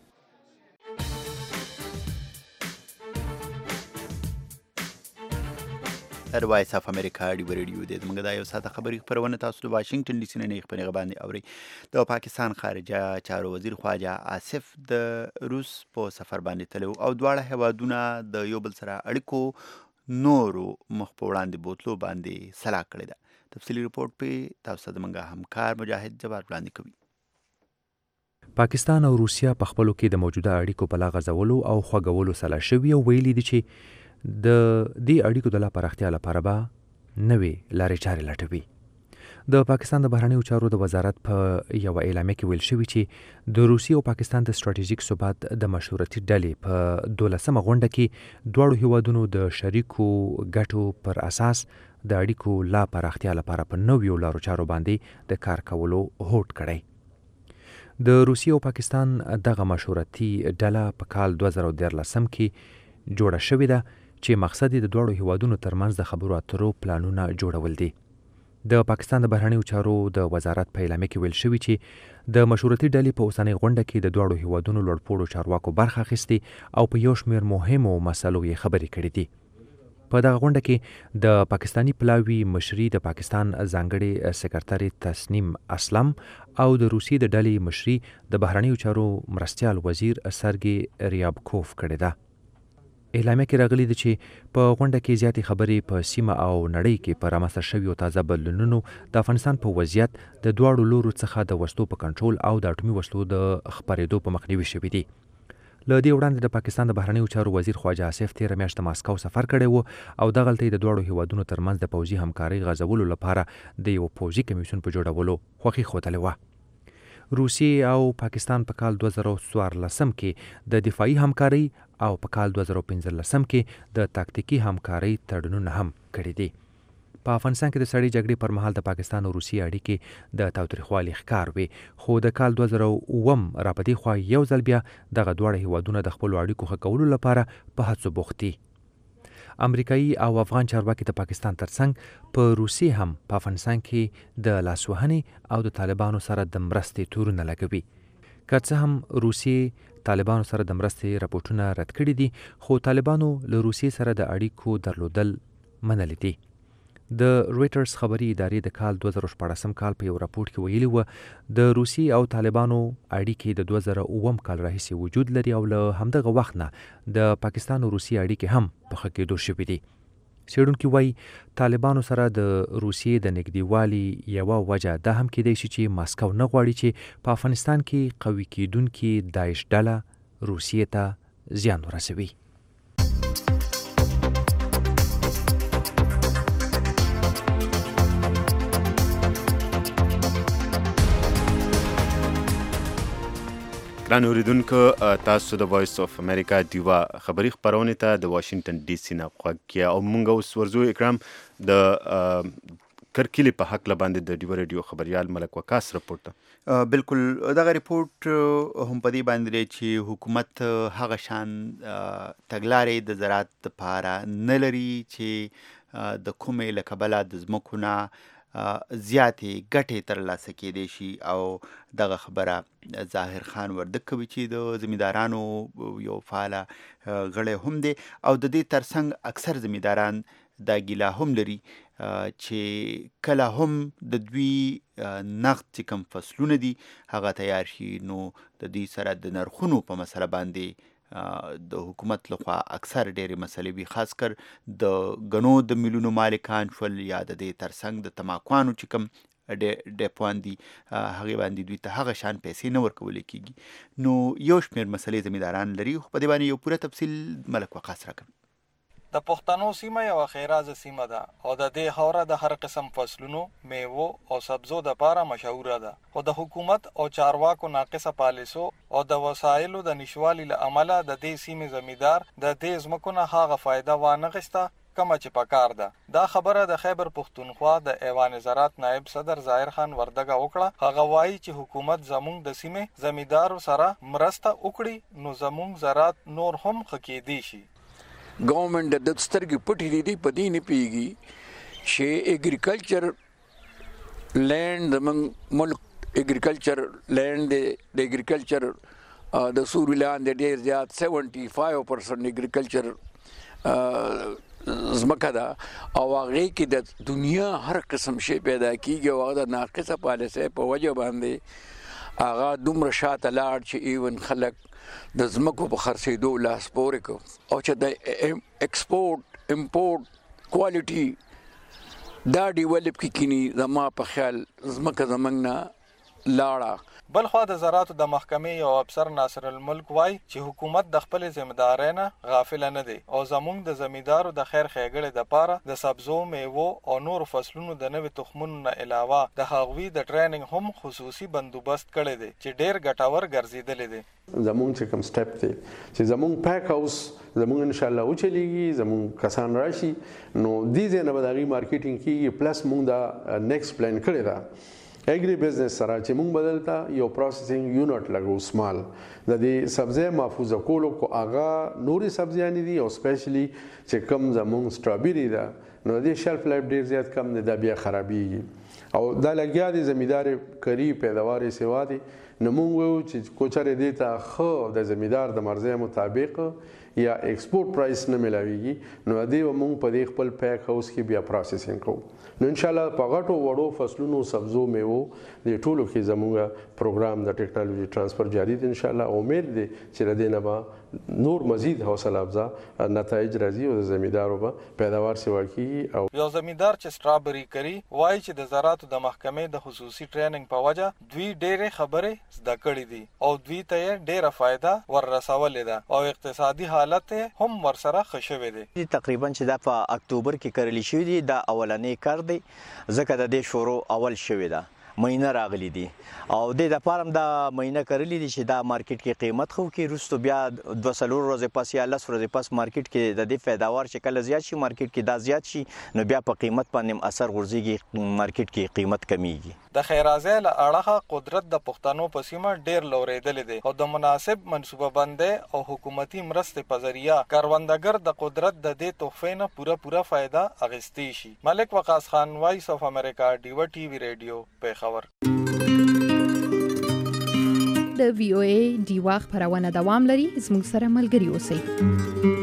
د وایس اف امریکا ډیوا ریډیو د زموږ د یو ساعته خبري خپرونه تاسو د واشنگټن ډي سي نه خبري باندې اوري. د پاکستان خارجه چارو وزیر خواجه آصف د روس په سفر باندې تلو او دواړه هیوادونه د یو بل سره اړیکو نورو مخ په وړاندې بوتلو باندې سلا کړې ده. تفصیلی رپورټ په تاسو د منګه همکار مجاهد جواب وړاندې کوي. پاکستان او روسیا په خپلو کې د موجوده اړیکو په لا غځولو او خوږولو سلا شوي او ویلي دي چې د دې اړیکو د لا پراختیا لپاره به نوې لارې چارې لټوي. د پاکستان د بهرنیو چارو د وزارت په یو اعلامیه کې ویل شوي چې د روسیې او پاکستان د ستراتیژیک ثبات د مشورتي ډلې په دولسمه غونډه کې دواړو هیوادونو د شریکو ګټو پر اساس د اړیکو لا پراختیا لپاره په نویو لارو چارو باندې د کار کولو هوډ کړی. د روسیې او پاکستان دغه مشورتي ډله په کال دوه زره دیارلسم کې جوړه شوې ده چې مقصد یې د دواړو هیوادونو ترمنځ د خبرو اترو پلانونه جوړول دي. د پاکستان د بهرنیو چارو د وزارت په اعلامیه کې ویل شوي چې د مشورتي ډلې په اوسنۍ غونډه کې د دواړو هیوادونو لوړپوړو چارواکو برخه اخیستې او په یو شمېر مهمو مسلو یې خبرې کړې دي. په دغه غونډه کې د پاکستانی پلاوي مشري د پاکستان ځانګړي سکرټري تسنیم اسلم او د روسیې د ډلې مشري د بهرنیو چارو مرستیال وزیر سرګي ریابکوف کړې ده. اعلامیه کې راغلي دي چې په غونډه کې زیاتې خبرې په سیمه او نړۍ کې په رامنځته شویو تازه بدلونونو د افغانستان په وضعیت د دواړو لورو څخه د وسلو په کنټرول او د اټومي وسلو د خپرېدو په مخنیوي شوي دي. له دې وړاندې د پاکستان د بهرنیو چارو وزیر خواجه آصف تېره میاشت د ماسکو سفر کړی و او دغلته یې د دواړو هیوادونو ترمنځ د پوځي همکارۍ غځولو لپاره د یو پوځي کمیسیون په جوړولو خوښي ښودلې وه. روسیې او پاکستان په کال دوه زره څوارلسم کې د دفاعي همکارۍ او په کال دوه زره پنځلسم کې د تاکتیکي همکارۍ تړونونه هم کړي دي. په افغانستان کې د سړې جګړې پر مهال د پاکستان او روسیې اړیکې د تاوتریخوالي ښکار وې، خو د کال دوه زره اووم را په دې خوا یو ځل بیا دغه دواړه هیوادونه د خپلو اړیکو ښه کولو لپاره په هڅو بوخت دي. امریکایي او افغان چارواکي د پاکستان ترڅنګ په روسیې هم په افغانستان کې د لاسوهنې او د طالبانو سره د مرستې تورونه لګوي. که څه هم روسیې طالبانو سره د مرستې راپورټونه رد کړي دي، خو طالبانو له روسیې سره د اړیکو درلودل منلي دي. د رویټرز خبري ادارې د کال دوه زره شپاړسم کال په یو راپورټ کې ویلي و د روسیې او طالبانو اړیکې د دوه زره اووم کال راهیسې وجود لري او له همدغه وخت نه د پاکستان او روسیې اړیکې هم په ښه کېدو شوي دي. څېړونکي وایي طالبانو سره د روسیې د نږدېوالي یوه وجه دا هم کېدای شي چې ماسکو نه غواړي چې په افغانستان کې قوي کېدونکې داعش ډله روسیې ته زیان ورسوي. ګران اوریدونکو تاسو د وایس اف امریکا دیوا خبری خبرونه ته د واشنگټن ډي سي نه خوږه او مونږ اوس ورزو اکرام د کرکلی په حق لباندې د دیوا ریډیو خبريال ملک وکاس رپورت بالکل دغه ریپورت هم په دې باندې چې حکومت هغه شان تګلارې د زراعت لپاره نه لري چې د کومې له کبله د ځمکو نه زیاتې ګټې ترلاسه کېدی شي او دغه خبره ظاهر خان وردک کوي چې د زمیندارانو یو فعاله غړی هم دی او د دې ترڅنګ اکثر زمینداران دا ګیله هم لري چې کله هم د دوی نقد چې کوم فصلونه دي هغه تیار شي نو د دې سره د نرخونو په مسله باندې د حکومت لخوا اکثر ډېرې مسلې وي، خاص کر د غنو د میلونو مالکان شول یا د دې ترڅنګ د تماکوانو چې کوم ډیپوان دي هغې باندې دوی ته هغه شان پیسې نه ورکولی کېږي. نو یو شمېر مسلې زمینداران لري خو په دې باندې یو پوره تفصیل ملک وقاص راکړي. د پښتنو سیمه یو خیرازه سیمه ده او د دې حوره د هر قسم فصلونو، میوو او سبزو د لپاره مشهوره ده، خو د حکومت او چارواکو ناقصه پالیسو او د وسایلو د نشوالي له امله د دې سیمې زمیندار د دې ځمکو نه هغه فایده وانه غسته کومه چې پکار ده. دا خبره د خیبر پښتونخوا د ایوان زراعت نائب صدر ظاهر خان وردګ وکړه. هغه وایي چې حکومت زموږ د سیمې زمیندارو سره مرسته وکړي نو زموږ زراعت نور هم خکېدي شي. گورنمنٹ د سترګې پټې دي په دې نه پیږي چې اګریکلچر لینډ د ملک اګریکلچر لینډ د اګریکلچر د سوري لاندې ډېر زیات سیونټي فایو پرسنټ اګریکلچر ځمکه ده او هغې کې د دنیا هر قسم شی پیدا کېږي او هغه د ناقصه پالیسۍ په وجه باندې هغه دومره شاته لاړ چې ایون خلک د ځمکو په خرڅېدو لاس پورې کړو او چې د ایکسپورټ امپورټ کوالټي دا ډیولپ کینی زما په خیال ځمکه زمنګ نه لاړه. بل خوا د زراعت د محکمې یو افسر ناصر الملک وای چې حکومت د خپل ذمہدارۍ نه غافل نه دی او زموږ د زمیندارو د خیر ښېګړې دپاره د سبزو، میوو او نور فصلونو د نوي تخمونو نه علاوه د هغوی د ټریننګ هم خصوصي بندوبست کړی دی چې ډېر ګټور ګرځېدلی دی. زمونږ چې کوم سټپ دی چې زمونږ پیک هاوس زمونږ ان شاء الله وچلیږي، زمونږ کسان راشي نو دې ځای نه به د هغوی مارکیټینګ کېږي. پلس مونږ دا نیکسټ پلان کړی ده اګری بزنس سره چې مونږ بدلتا یو پروسیسینګ یونټ لګو سمال د دې سبزی محفوظه کولو کو هغه نورې سبزیانې دي او سپیشلی چې کم زمونږ سټرابیري ده نو د دې شلف لایف ډېر زیات کم دی، دا بیا خرابېږي او دا لګیا دی زمیندار کری پیداوار سیوا دی. نو مونږ وایو چې کوچرې دې ته ښه د زمیندار د مرضۍ مطابق یا ایکسپورټ پرایس نه ملاویږي نو دې به مونږ په دې خپل پیک هاوس کې بیا پروسیسینګ کوو. نو ان شاء الله په غټو وړو فصلونو، سبزو، میوو د ټولو کې زموږ پروګرام د ټیکنالوژي ترانسفر جاری دی. ان شاء الله امید دی چې د دې نه به نور مزید حوصله افزا نتایج راځي او د زمیندارو به پیداوار سیوا کیږي. او یو زمیندار چې سټرابری کوي وایي چې د زراعت د محکمې د خصوصي ټریننګ په وجه دوی ډېرې خبرې زده کړې دي او دوی ته یې ډېره فایده ور رسولې ده او اقتصادي حالت هم ورسره ښه شوی دی. تقریبا چې دا په اکتوبر کې کرلی شوی دی دا اولنې کار دی ځکه د دې شروع اول شوی ده مهینه راغلی دي او د لپاره هم دا مهینه کرلی دي چې دا مارکیټ کې قیمت خو کې رستو بیا دوه څلور ورځې پس یا لس ورځې پس مارکیټ کې د دې پیداوار چې کله زیات شي مارکیټ کې دا زیات شي نو بیا په قیمت باندې اثر غورځيږي، مارکیټ کې قیمت کمیږي. د خیرازه له اړخه قدرت د پښتنو په سیمه ډېر لورېدل دي او د مناسب منصوبه بندۍ او حکومتي مرستې په ذریعہ کروندګر د قدرت د دې تحفې نه پوره پوره فایده اخیستی شي. ملک وقاص خان، وایس اف امریکا، ډیوا ټي وی ریډیو، پیښور. د وی او ای ډیوا خبرونه دوام لري، زموږ سره ملګري اوسئ.